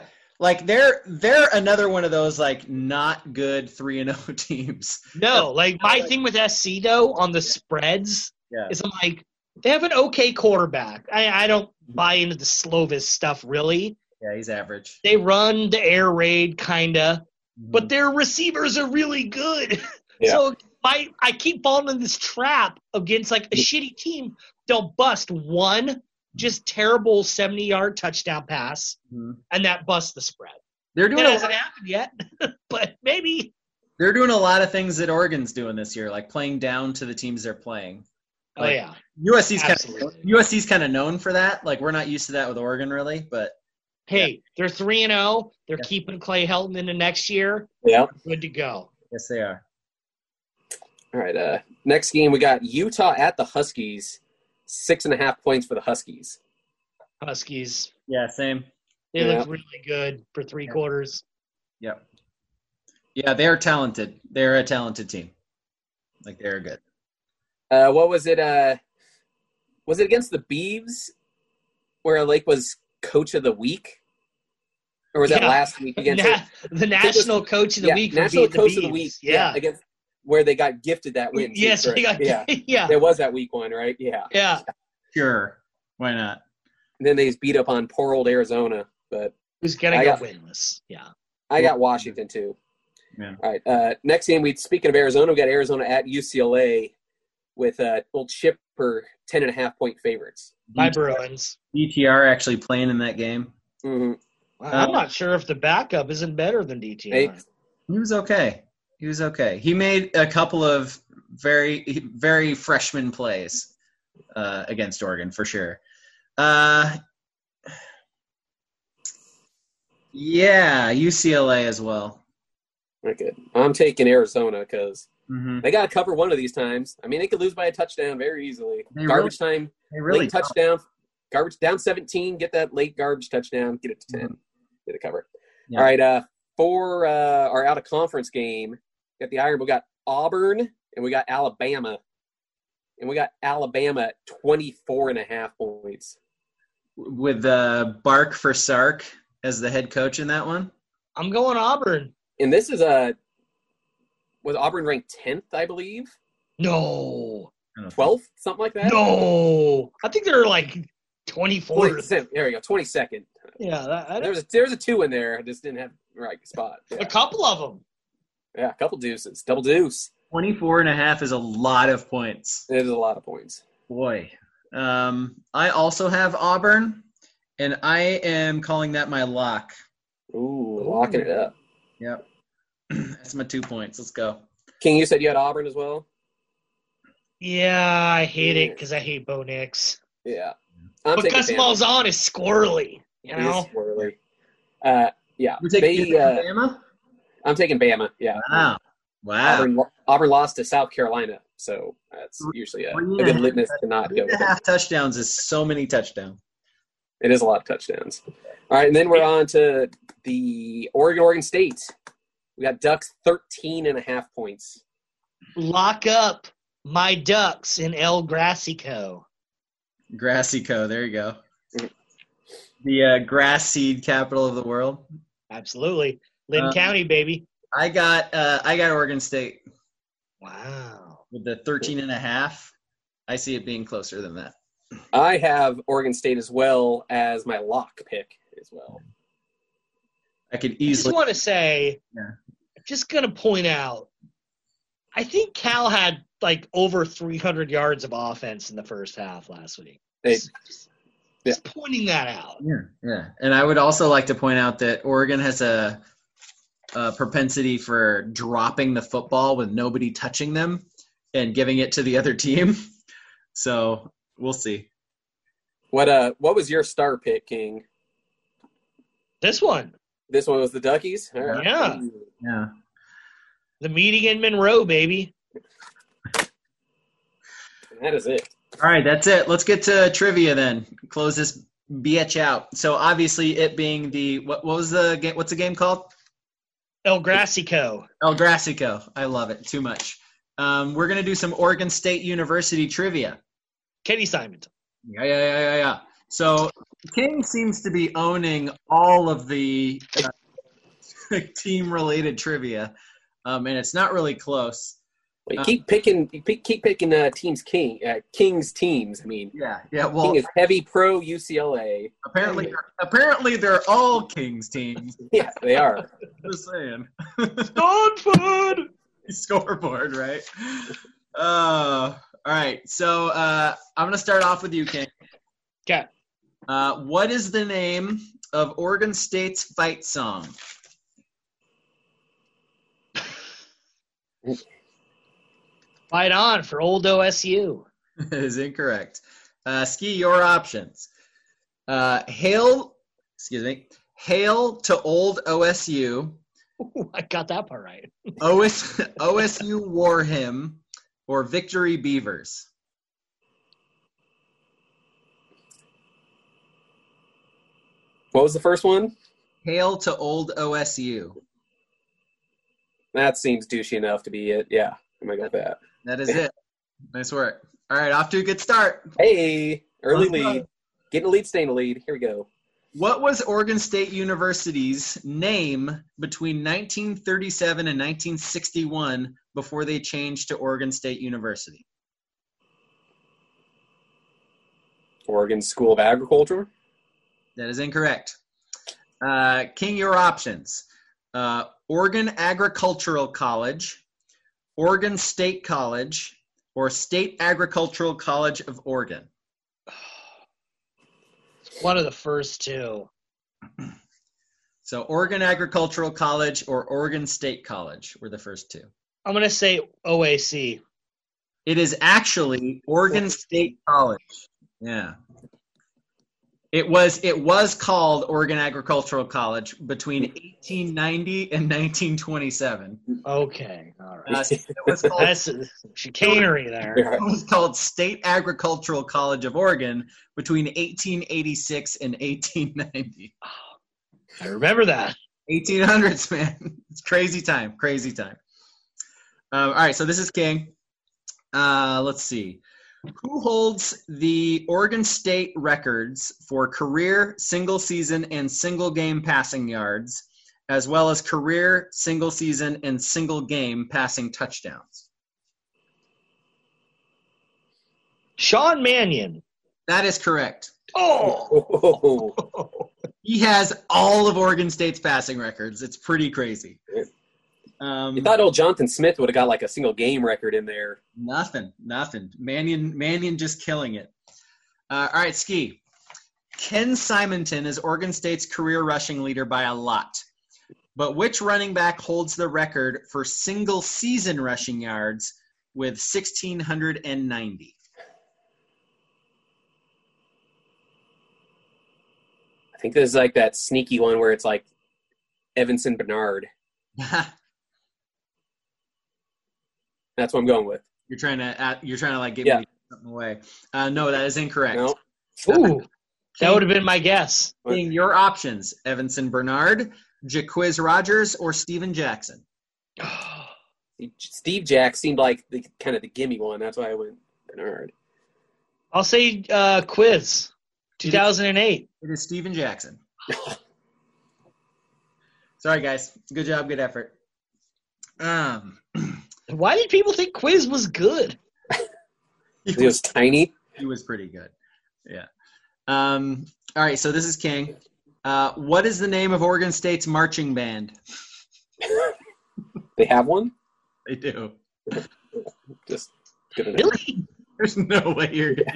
S4: they're another one of those like not good 3-0 teams.
S5: No, like my thing with SC though on the spreads
S4: Yeah.
S5: is I'm like they have an okay quarterback. I don't buy into the Slovis stuff really.
S4: Yeah, he's average.
S5: They run the air raid kinda, but their receivers are really good.
S6: Yeah.
S5: So I keep falling in this trap against like a shitty team. They'll bust one just terrible 70-yard touchdown pass, and that busts the spread.
S4: They're
S5: It
S4: doing
S5: hasn't happened yet, but maybe.
S4: they're doing a lot of things that Oregon's doing this year, like playing down to the teams they're playing.
S5: Oh yeah,
S4: USC's kind of known for that. Like we're not used to that with Oregon really, but
S5: hey, they're 3-0. They're keeping Clay Helton into next year.
S6: Yeah.
S5: Good to go.
S4: yes they are.
S6: All right. Next game we got Utah at the Huskies. 6.5 points for the Huskies.
S5: Huskies.
S4: Yeah, same.
S5: They
S6: Yeah.
S5: look really good for 3 quarters.
S4: Yep. Yeah, they're talented. They're a talented team. Like they're good.
S6: What was it? Was it against the Beavs where Lake was coach of the week? Or was that
S5: Yeah.
S6: last week against
S5: The national coach of the week. for
S6: National
S5: beating
S6: coach
S5: the
S6: of the
S5: Beavs.
S6: week.
S5: Yeah.
S6: Against where they got gifted that win. too,
S5: Yes, we
S6: correct?
S5: got.
S6: Yeah.
S5: Yeah.
S6: There was that week one, right? Yeah.
S5: Yeah.
S4: Sure. Why not?
S6: And then they just beat up on poor old Arizona. But
S5: Who's gonna
S6: I
S5: go
S6: got-
S5: winless? Yeah.
S6: I got Washington too.
S4: Yeah.
S6: All right. Next game, speaking of Arizona, we got Arizona at UCLA with old Chipper 10.5 point favorites.
S5: My Bruins.
S4: DTR actually playing in that game.
S6: Mm-hmm.
S5: I'm not sure if the backup isn't better than DTR.
S6: Hey.
S4: He was okay. He made a couple of very, very freshman plays against Oregon for sure. Yeah, UCLA as well.
S6: Very good. I'm taking Arizona because
S4: Mm-hmm.
S6: they got to cover one of these times. I mean, they could lose by a touchdown very easily.
S4: They
S6: Garbage time,
S4: They really
S6: late touchdown, garbage down 17, get that late garbage touchdown, get it to 10, get it covered.
S4: Yeah.
S6: All right, for our out of conference game, got the Iron. We got Auburn and we got Alabama, and we got Alabama at 24.5 points.
S4: with Bark for Sark as the head coach in that one.
S5: I'm going Auburn.
S6: And this is was Auburn ranked 10th, I believe,
S5: No.
S6: 12th, something like that.
S5: No. I think they're like 24.
S6: 22nd. There we go, 22nd.
S5: Yeah.
S6: There's a 2 in there. I just didn't have the right spot.
S5: A
S6: Yeah,
S5: couple of them.
S6: yeah, a couple deuces, double deuce.
S4: 24.5 is a lot of points.
S6: It is a lot of points.
S4: Boy. I also have Auburn, and I am calling that my lock.
S6: Ooh, locking it up.
S4: Yep. That's my 2 points. Let's go.
S6: King, you said you had Auburn as well?
S5: Yeah, I hate it because I hate Bo Nix.
S6: Yeah. I'm
S5: But
S6: taking
S5: Gus
S6: Bama.
S5: Malzahn is squirrely. You
S6: It is
S5: know?
S6: squirrely. Yeah.
S4: You're taking Bama?
S6: I'm taking Bama, yeah.
S4: Wow.
S6: Auburn lost to South Carolina, so that's usually a good litmus to not go with it.
S4: 3.5 touchdowns is so many touchdowns.
S6: It is a lot of touchdowns. All right, and then we're on to the Oregon State. We got Ducks 13.5 points.
S5: Lock up my Ducks in El Grassico.
S4: Grassico, there you go. The grass seed capital of the world.
S5: Absolutely. Lynn County, baby.
S4: I got Oregon State
S5: Wow.
S4: with the 13.5. I see it being closer than that.
S6: I have Oregon State as well as my lock pick as well.
S4: I could
S5: I just
S4: easily.
S5: want to say,
S4: Yeah.
S5: just going to point out, I think Cal had like over 300 yards of offense in the first half last week.
S6: They-
S5: Just pointing that out.
S4: Yeah. And I would also like to point out that Oregon has a propensity for dropping the football with nobody touching them and giving it to the other team. So we'll see.
S6: What was your star pick, King?
S5: This one.
S6: This one was the Duckies? All right.
S5: Yeah.
S4: Yeah.
S5: The meeting in Monroe, baby.
S6: That is it.
S4: All right, that's it. Let's get to trivia then. Close this bitch out. So obviously, it being the what's the game called?
S5: El Grassico.
S4: El Grassico. I love it too much. We're gonna do some Oregon State University trivia.
S5: Kenny Simon.
S4: Yeah. So King seems to be owning all of the team-related trivia, and it's not really close.
S6: Wait, keep picking King's teams. I mean,
S4: yeah. Well,
S6: King is heavy pro UCLA.
S4: Apparently, they're all Kings teams.
S6: Yeah, they are.
S4: Just saying.
S5: Scoreboard,
S4: right? All right. So I'm gonna start off with you, King.
S5: Okay.
S4: What is the name of Oregon State's fight song?
S5: Fight on for old OSU.
S4: That is incorrect. Ski, your options. Hail to old OSU.
S5: Ooh, I got that part right.
S4: OSU War Hymn, or Victory Beavers.
S6: What was the first one?
S4: Hail to old OSU.
S6: That seems douchey enough to be it. Yeah, I'm going to go with that.
S4: That is it. Nice work. All right, off to a good start.
S6: Hey, early
S4: Let's go.
S6: lead. Getting a lead, staying a lead. Here we go.
S4: What was Oregon State University's name between 1937 and 1961 before they changed to Oregon State University?
S6: Oregon School of Agriculture.
S4: That is incorrect. King, your options. Oregon Agricultural College, Oregon State College, or State Agricultural College of Oregon.
S5: One of the first two.
S4: So Oregon Agricultural College or Oregon State College were the first two.
S5: I'm going to say OAC.
S4: It is actually Oregon State College. Yeah. It was called Oregon Agricultural College between 1890 and 1927.
S5: Okay. All right.
S4: It was called,
S5: That's chicanery there.
S4: it was called State Agricultural College of Oregon between 1886 and 1890.
S5: I remember that.
S4: 1800s, man. It's crazy time. All right, so this is King. Let's see. Who holds the Oregon State records for career single season and single game passing yards, as well as career single season and single game passing touchdowns?
S5: Sean Mannion.
S4: That is correct.
S5: Oh!
S4: He has all of Oregon State's passing records. It's pretty crazy.
S6: You thought old Jonathan Smith would have got like a single game record in there.
S4: Nothing. Mannion just killing it. All right, Ski. Ken Simonton is Oregon State's career rushing leader by a lot. But which running back holds the record for single season rushing yards with 1,690?
S6: I think this is like that sneaky one where it's like Evanson Bernard. That's what I'm going with.
S4: You're trying to like give
S6: Yeah.
S4: me something away. No, that is incorrect.
S6: No.
S5: Ooh, that would have been my guess.
S4: King, your options: Evanson Bernard, Jaquiz Rogers, or Steven Jackson.
S6: Steve Jack seemed like the kind of the gimme one. That's why I went Bernard.
S5: I'll say Quiz, 2008.
S4: It is Steven Jackson. Sorry, guys. Good job. Good effort.
S5: Why did people think Quiz was good?
S6: He was tiny.
S4: He was pretty good. Yeah. All right. So this is King. What is the name of Oregon State's marching band?
S6: They have one?
S4: They do.
S6: Just good enough.
S5: Really?
S4: There's no way you're going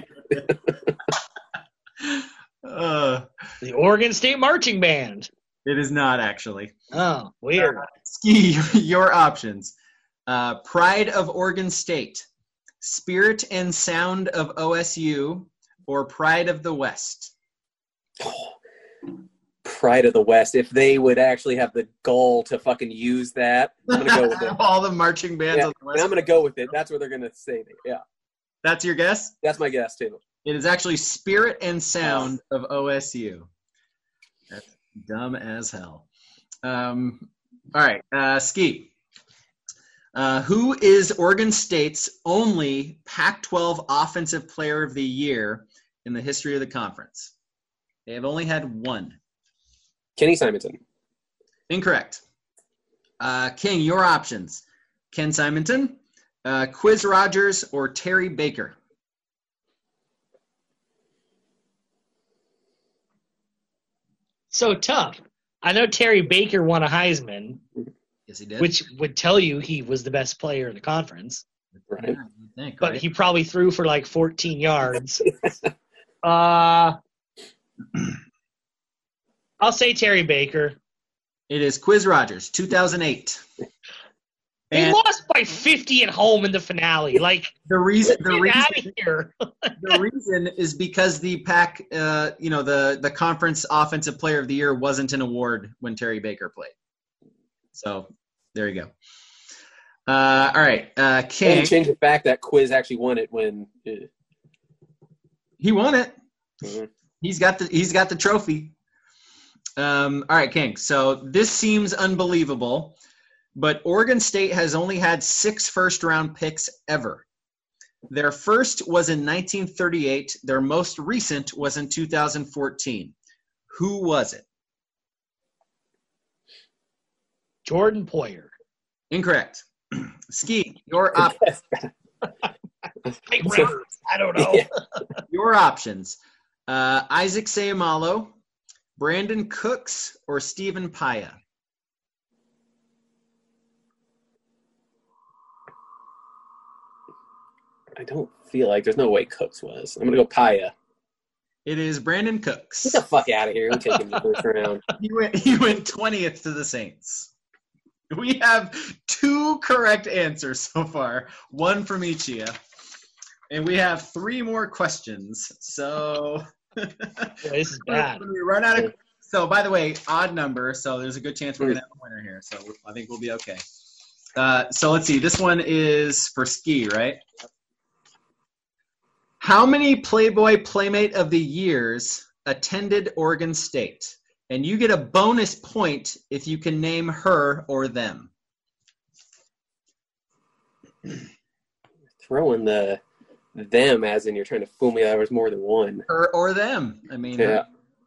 S4: to.
S5: The Oregon State Marching Band.
S4: It is not actually.
S5: Oh, weird.
S4: Ski, your options. Pride of Oregon State, Spirit and Sound of OSU, or Pride of the West?
S6: Pride of the West. If they would actually have the gall to fucking use that, I'm going to go with it.
S4: All the marching bands
S6: Yeah,
S4: on the
S6: and
S4: West.
S6: I'm going to go with it. That's what they're going to say. Yeah,
S4: That's your guess?
S6: that's my guess, too.
S4: It is actually Spirit and Sound of OSU. That's dumb as hell. All right, Ski. Who is Oregon State's only Pac-12 Offensive Player of the Year in the history of the conference? They have only had one.
S6: Kenny Simonton.
S4: Incorrect. King, your options. Ken Simonton, Quiz Rogers, or Terry Baker?
S5: So tough. I know Terry Baker won a Heisman,
S4: Yes, he did.
S5: which would tell you he was the best player in the conference.
S6: Right.
S4: Yeah, you'd think,
S5: But
S4: right?
S5: he probably threw for like 14 yards. I'll say Terry Baker.
S4: It is Quiz Rogers, 2008.
S5: They
S4: And
S5: lost by 50 at home in the finale. Like,
S4: the reason
S5: get out of here.
S4: the reason is because the Pac, the conference offensive player of the year wasn't an award when Terry Baker played. So there you go. All right, King.
S6: And change the fact that Quiz actually won it when.
S4: He won it.
S6: Mhm.
S4: He's got the trophy. All right, King. So this seems unbelievable, but Oregon State has only had 6 first-round picks ever. Their first was in 1938. Their most recent was in 2014. Who was it?
S5: Jordan Poyer.
S4: Incorrect. Ski, your
S5: Mike Rivers. I don't know.
S6: Yeah.
S4: your options. Isaac Seumalo, Brandon Cooks, or Stephen Paya?
S6: I don't feel like there's no way Cooks was. I'm going to go Paya.
S4: It is Brandon Cooks.
S6: Get the fuck out of here. I'm taking the first round.
S4: He went 20th to the Saints. We have 2 correct answers so far, 1 from each of you. And we have 3 more questions. So
S5: Boy, this is bad.
S4: when we run out of so by the way, odd number, so there's a good chance we're gonna have a winner here. So I think we'll be okay. So let's see. This one is for Ski, right? How many Playboy Playmate of the Years attended Oregon State? And you get a bonus point if you can name her or them.
S6: Throwing the them as in you're trying to fool me. There was more than one.
S4: Her or them. I mean,
S6: Yeah.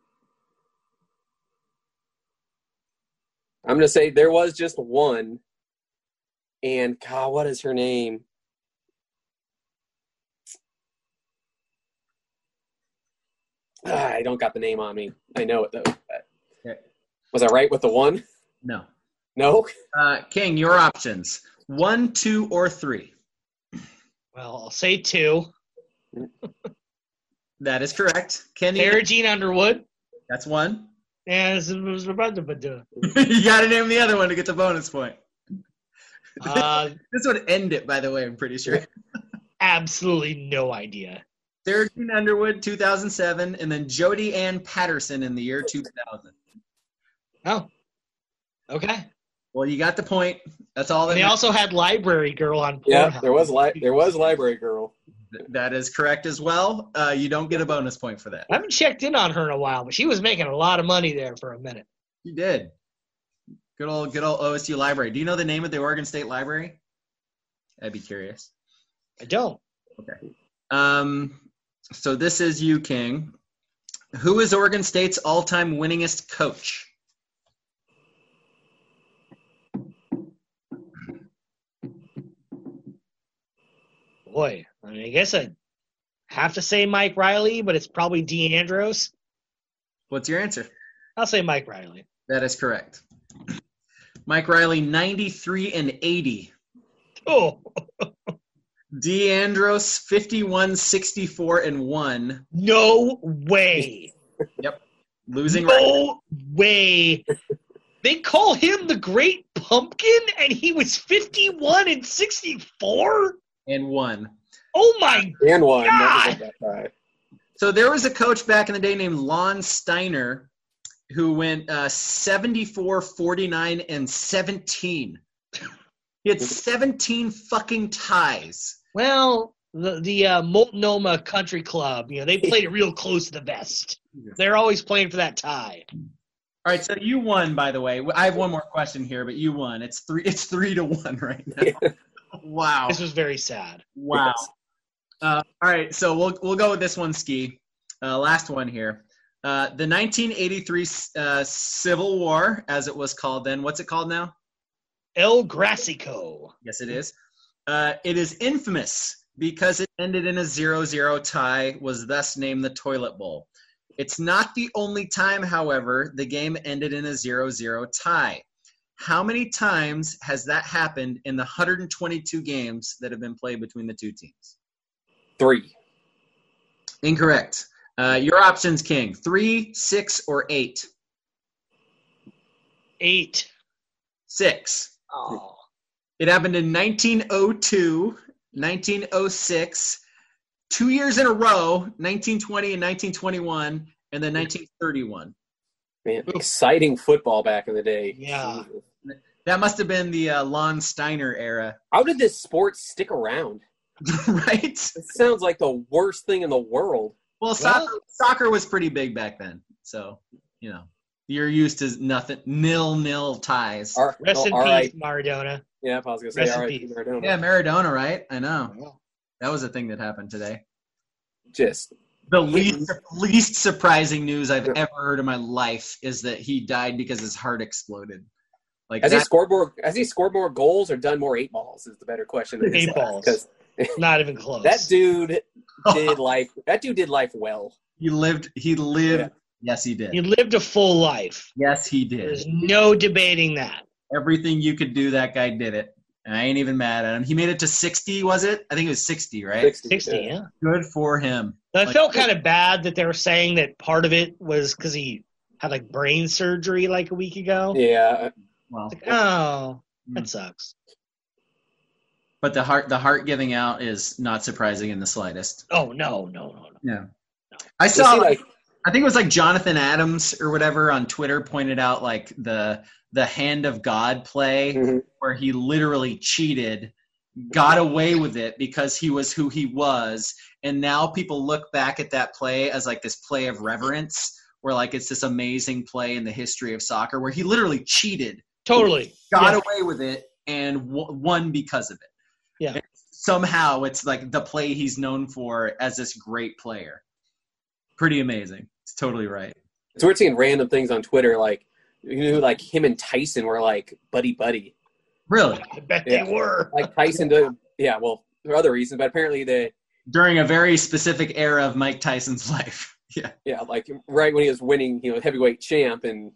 S6: I'm going to say there was just one. And, God, what is her name? I don't got the name on me. I know it, though.
S4: Okay.
S6: Was I right with the one?
S4: No.
S6: No?
S4: King, your options. 1, 2, or 3.
S5: Well, I'll say 2.
S4: That is correct. Kenny,
S5: Sarah Jean Underwood.
S4: that's 1.
S5: And this was
S4: You got to name the other one to get the bonus point. This would end it, by the way, I'm pretty sure.
S5: absolutely no idea.
S4: Sarah Jean Underwood, 2007, and then Jody Ann Patterson in the year 2000.
S5: Oh, okay.
S4: Well, you got the point. That's all that
S5: And they also had Library Girl on Pornhub.
S6: Yeah, there was Library Girl.
S4: That is correct as well. You don't get a bonus point for that.
S5: I haven't checked in on her in a while, but she was making a lot of money there for a minute.
S4: You did. Good old OSU library. Do you know the name of the Oregon State Library? I'd be curious.
S5: I don't.
S4: Okay. So this is you, King. Who is Oregon State's all-time winningest coach?
S5: Boy, I mean, I guess I have to say Mike Riley, but it's probably Dean Andros.
S4: What's your answer?
S5: I'll say Mike Riley.
S4: That is correct. Mike Riley, 93 and 80.
S5: Oh,
S4: DeAndros, 51, 64 and 1.
S5: no way.
S4: Losing
S5: No way. They call him the Great Pumpkin, and he was 51 and 64?
S4: and 1.
S5: Oh, my
S6: And one.
S5: God.
S6: That guy.
S4: So there was a coach back in the day named Lon Steiner, who went 74, 49, and 17. He had 17 fucking ties.
S5: Well, the Multnomah Country Club, they played it real close to the vest. They're always playing for that tie.
S4: All right, so you won, by the way. I have one more question here, but you won. It's 3-1 right now. Wow.
S5: This was very sad.
S4: Wow. All right, so we'll go with this one, Ski. Last one here. The 1983 Civil War, as it was called then. What's it called now?
S5: El Grassico.
S4: Yes, it is. It is infamous because it ended in a 0-0 tie, was thus named the Toilet Bowl. It's not the only time, however, the game ended in a 0-0 tie. How many times has that happened in the 122 games that have been played between the two teams?
S6: 3.
S4: Incorrect. Your options, King. 3, 6, or 8?
S5: 8.
S4: 6.
S5: Oh.
S4: It happened in 1902, 1906, 2 years in a row, 1920 and 1921, and then 1931.
S6: Man, exciting football back in the day.
S5: Yeah.
S4: That must have been the Lon Steiner era.
S6: How did this sport stick around?
S4: Right?
S6: It sounds like the worst thing in the world.
S4: Well, soccer was pretty big back then. So, you're used to nothing, 0-0 ties.
S5: Rest in peace, Maradona.
S6: Yeah, I was going to say,
S5: Rest in
S6: all right,
S5: peace.
S6: Maradona.
S4: Yeah, Maradona, right? I know. That was a thing that happened today.
S6: Just
S4: The least surprising news I've ever heard in my life is that he died because his heart exploded. Like,
S6: has he scored more goals or done more 8 balls is the better question.
S5: 8 balls. Because not even close.
S6: That dude did life well.
S4: He lived.
S6: Yeah.
S4: Yes, he did.
S5: He lived a full life.
S4: Yes, he did.
S5: There's no debating that.
S4: Everything you could do, that guy did it. And I ain't even mad at him. He made it to 60, was it? I think it was 60, right?
S5: 60, yeah.
S4: Good for him.
S5: I felt kind of bad that they were saying that part of it was because he had brain surgery a week ago.
S6: Yeah.
S4: Well,
S5: that sucks.
S4: But the heart giving out is not surprising in the slightest.
S5: Oh, no.
S4: Yeah. I saw, I think it was Jonathan Adams or whatever on Twitter pointed out the hand of God play where he literally cheated, got away with it because he was who he was. And now people look back at that play as this play of reverence where it's this amazing play in the history of soccer where he literally cheated.
S5: Totally.
S4: Got away with it and won because of it.
S5: Yeah.
S4: And somehow it's the play he's known for as this great player. Pretty amazing. It's totally right.
S6: So we're seeing random things on Twitter him and Tyson were buddy.
S4: Really?
S5: I bet they were.
S6: Tyson did, well, for other reasons, but apparently
S4: during a very specific era of Mike Tyson's life. Yeah.
S6: Yeah, right when he was winning, heavyweight champ and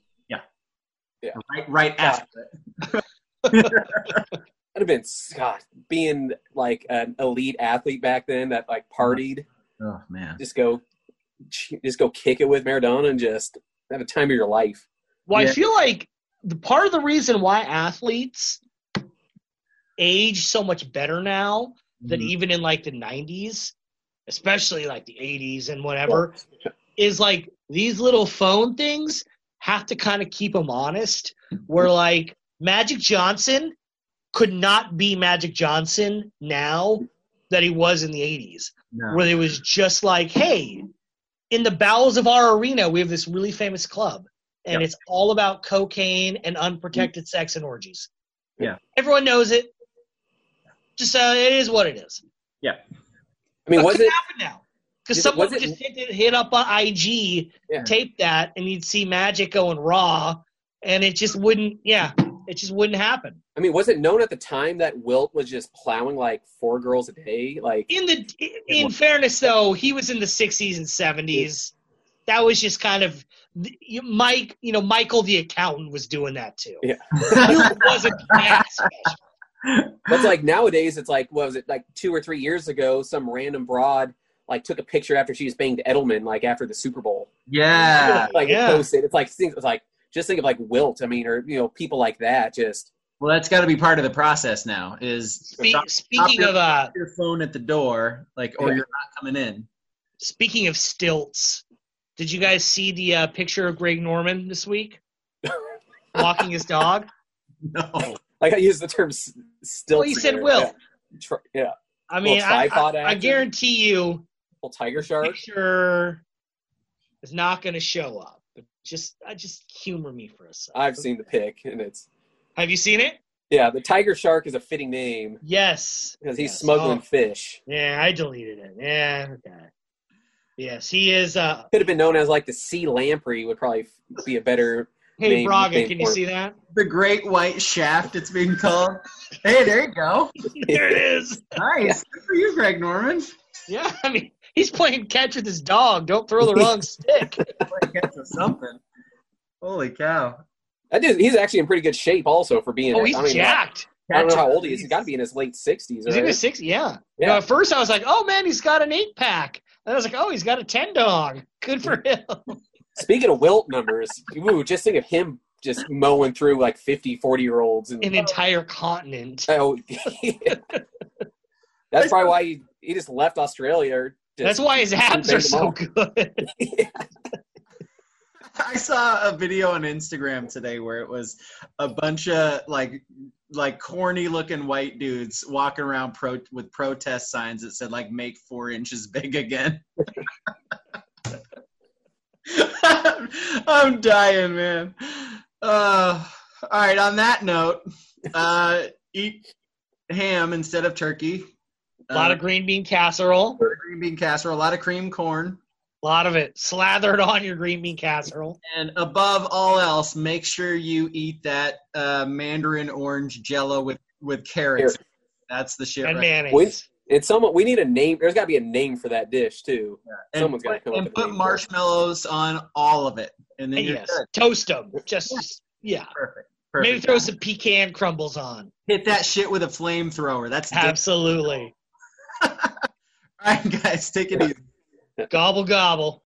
S4: right after it.
S6: That'd have been being an elite athlete back then that partied.
S4: Oh man.
S6: Just go kick it with Maradona and just have a time of your life.
S5: Well, I feel the part of the reason why athletes age so much better now than even in the 90s, especially the 80s and whatever, is these little phone things have to kind of keep them honest. Where Magic Johnson could not be Magic Johnson now that he was in the 80s, where it was just hey, in the bowels of our arena, we have this really famous club. And it's all about cocaine and unprotected sex and orgies.
S4: Yeah.
S5: Everyone knows it. Just it is what it is.
S4: Yeah.
S6: I mean,
S5: what could happen now? Because someone would just hit up on IG, tape that, and you'd see Magic going raw, and it just wouldn't happen.
S6: I mean, was it known at the time that Wilt was just plowing 4 girls a day?
S5: In fairness, though, he was in the 60s and 70s. That was just kind of Michael the accountant was doing that too.
S6: Yeah.
S5: It wasn't that special.
S6: But nowadays, it's what was it 2 or 3 years ago? Some random broad took a picture after she was banged Edelman after the Super Bowl.
S4: Yeah.
S6: Posted. It's just think of Wilt. I mean, or people like that. Just
S4: well, that's got to be part of the process now. Is
S5: speaking of
S4: your phone at the door, or you're not coming in.
S5: Speaking of stilts. Did you guys see the picture of Greg Norman this week? Walking his dog?
S4: No.
S6: Like I use the term still.
S5: Well, you said Will.
S6: Yeah.
S5: I mean,
S6: Little tripod
S5: I
S6: action.
S5: guarantee you
S6: Little tiger shark.
S5: picture is not going to show up. But just humor me for a second.
S6: I've seen the pic, and it's
S5: Have you seen it?
S6: yeah. The tiger shark is a fitting name
S5: Yes.
S6: because he's
S5: Yes.
S6: smuggling
S5: Oh,
S6: fish.
S5: yeah, I deleted it. Yeah, okay. Yes, he is.
S6: Could have been known as like the sea lamprey. Would probably be a better.
S5: Hey,
S6: name
S5: Braga, can you
S6: for him.
S5: see that?
S4: The Great White Shaft, it's being called. Hey, there you go.
S5: There it is.
S4: Nice. Good for you, Greg Norman.
S5: Yeah, I mean, he's playing catch with his dog. Don't throw the wrong stick.
S4: Catch us something. Holy cow.
S6: That dude, he's actually in pretty good shape also for being.
S5: Oh, he's
S6: I don't even know-
S5: jacked.
S6: I don't know how old he is. He's got to be in his late 60s.
S5: He's
S6: right?
S5: in his 60s, yeah.
S6: Yeah.
S5: At first I was like, oh, man, he's got an 8-pack. And I was like, oh, he's got a 10-dog. Good for him.
S6: Speaking of wilt numbers, ooh, just think of him just mowing through like 50, 40-year-olds. And,
S5: An entire continent.
S6: oh, that's probably why he just left Australia. Or just,
S5: That's why his abs are so good.
S4: I saw a video on Instagram today where it was a bunch of like corny looking white dudes walking around with protest signs that said like "Make 4 inches big again." I'm dying, man. All right. On that note, eat ham instead of turkey.
S5: A lot of green bean casserole.
S4: Green bean casserole. A lot of cream corn.
S5: A lot of it. Slather it on your green bean casserole.
S4: And above all else, make sure you eat that mandarin orange Jello with carrots. That's the shit.
S5: And
S4: right?
S5: mayonnaise.
S6: We need a name. There's got to be a name for that dish too.
S4: And
S6: Someone's got to come up
S4: and
S6: with a
S4: put
S6: name.
S4: marshmallows on all of it, and then you're
S5: Yes.
S4: good.
S5: Toast them. Just, yeah.
S4: Perfect.
S5: Maybe throw some pecan crumbles on.
S4: Hit that shit with a flamethrower. That's
S5: Absolutely.
S4: all right, guys. Take it easy.
S5: Gobble, gobble.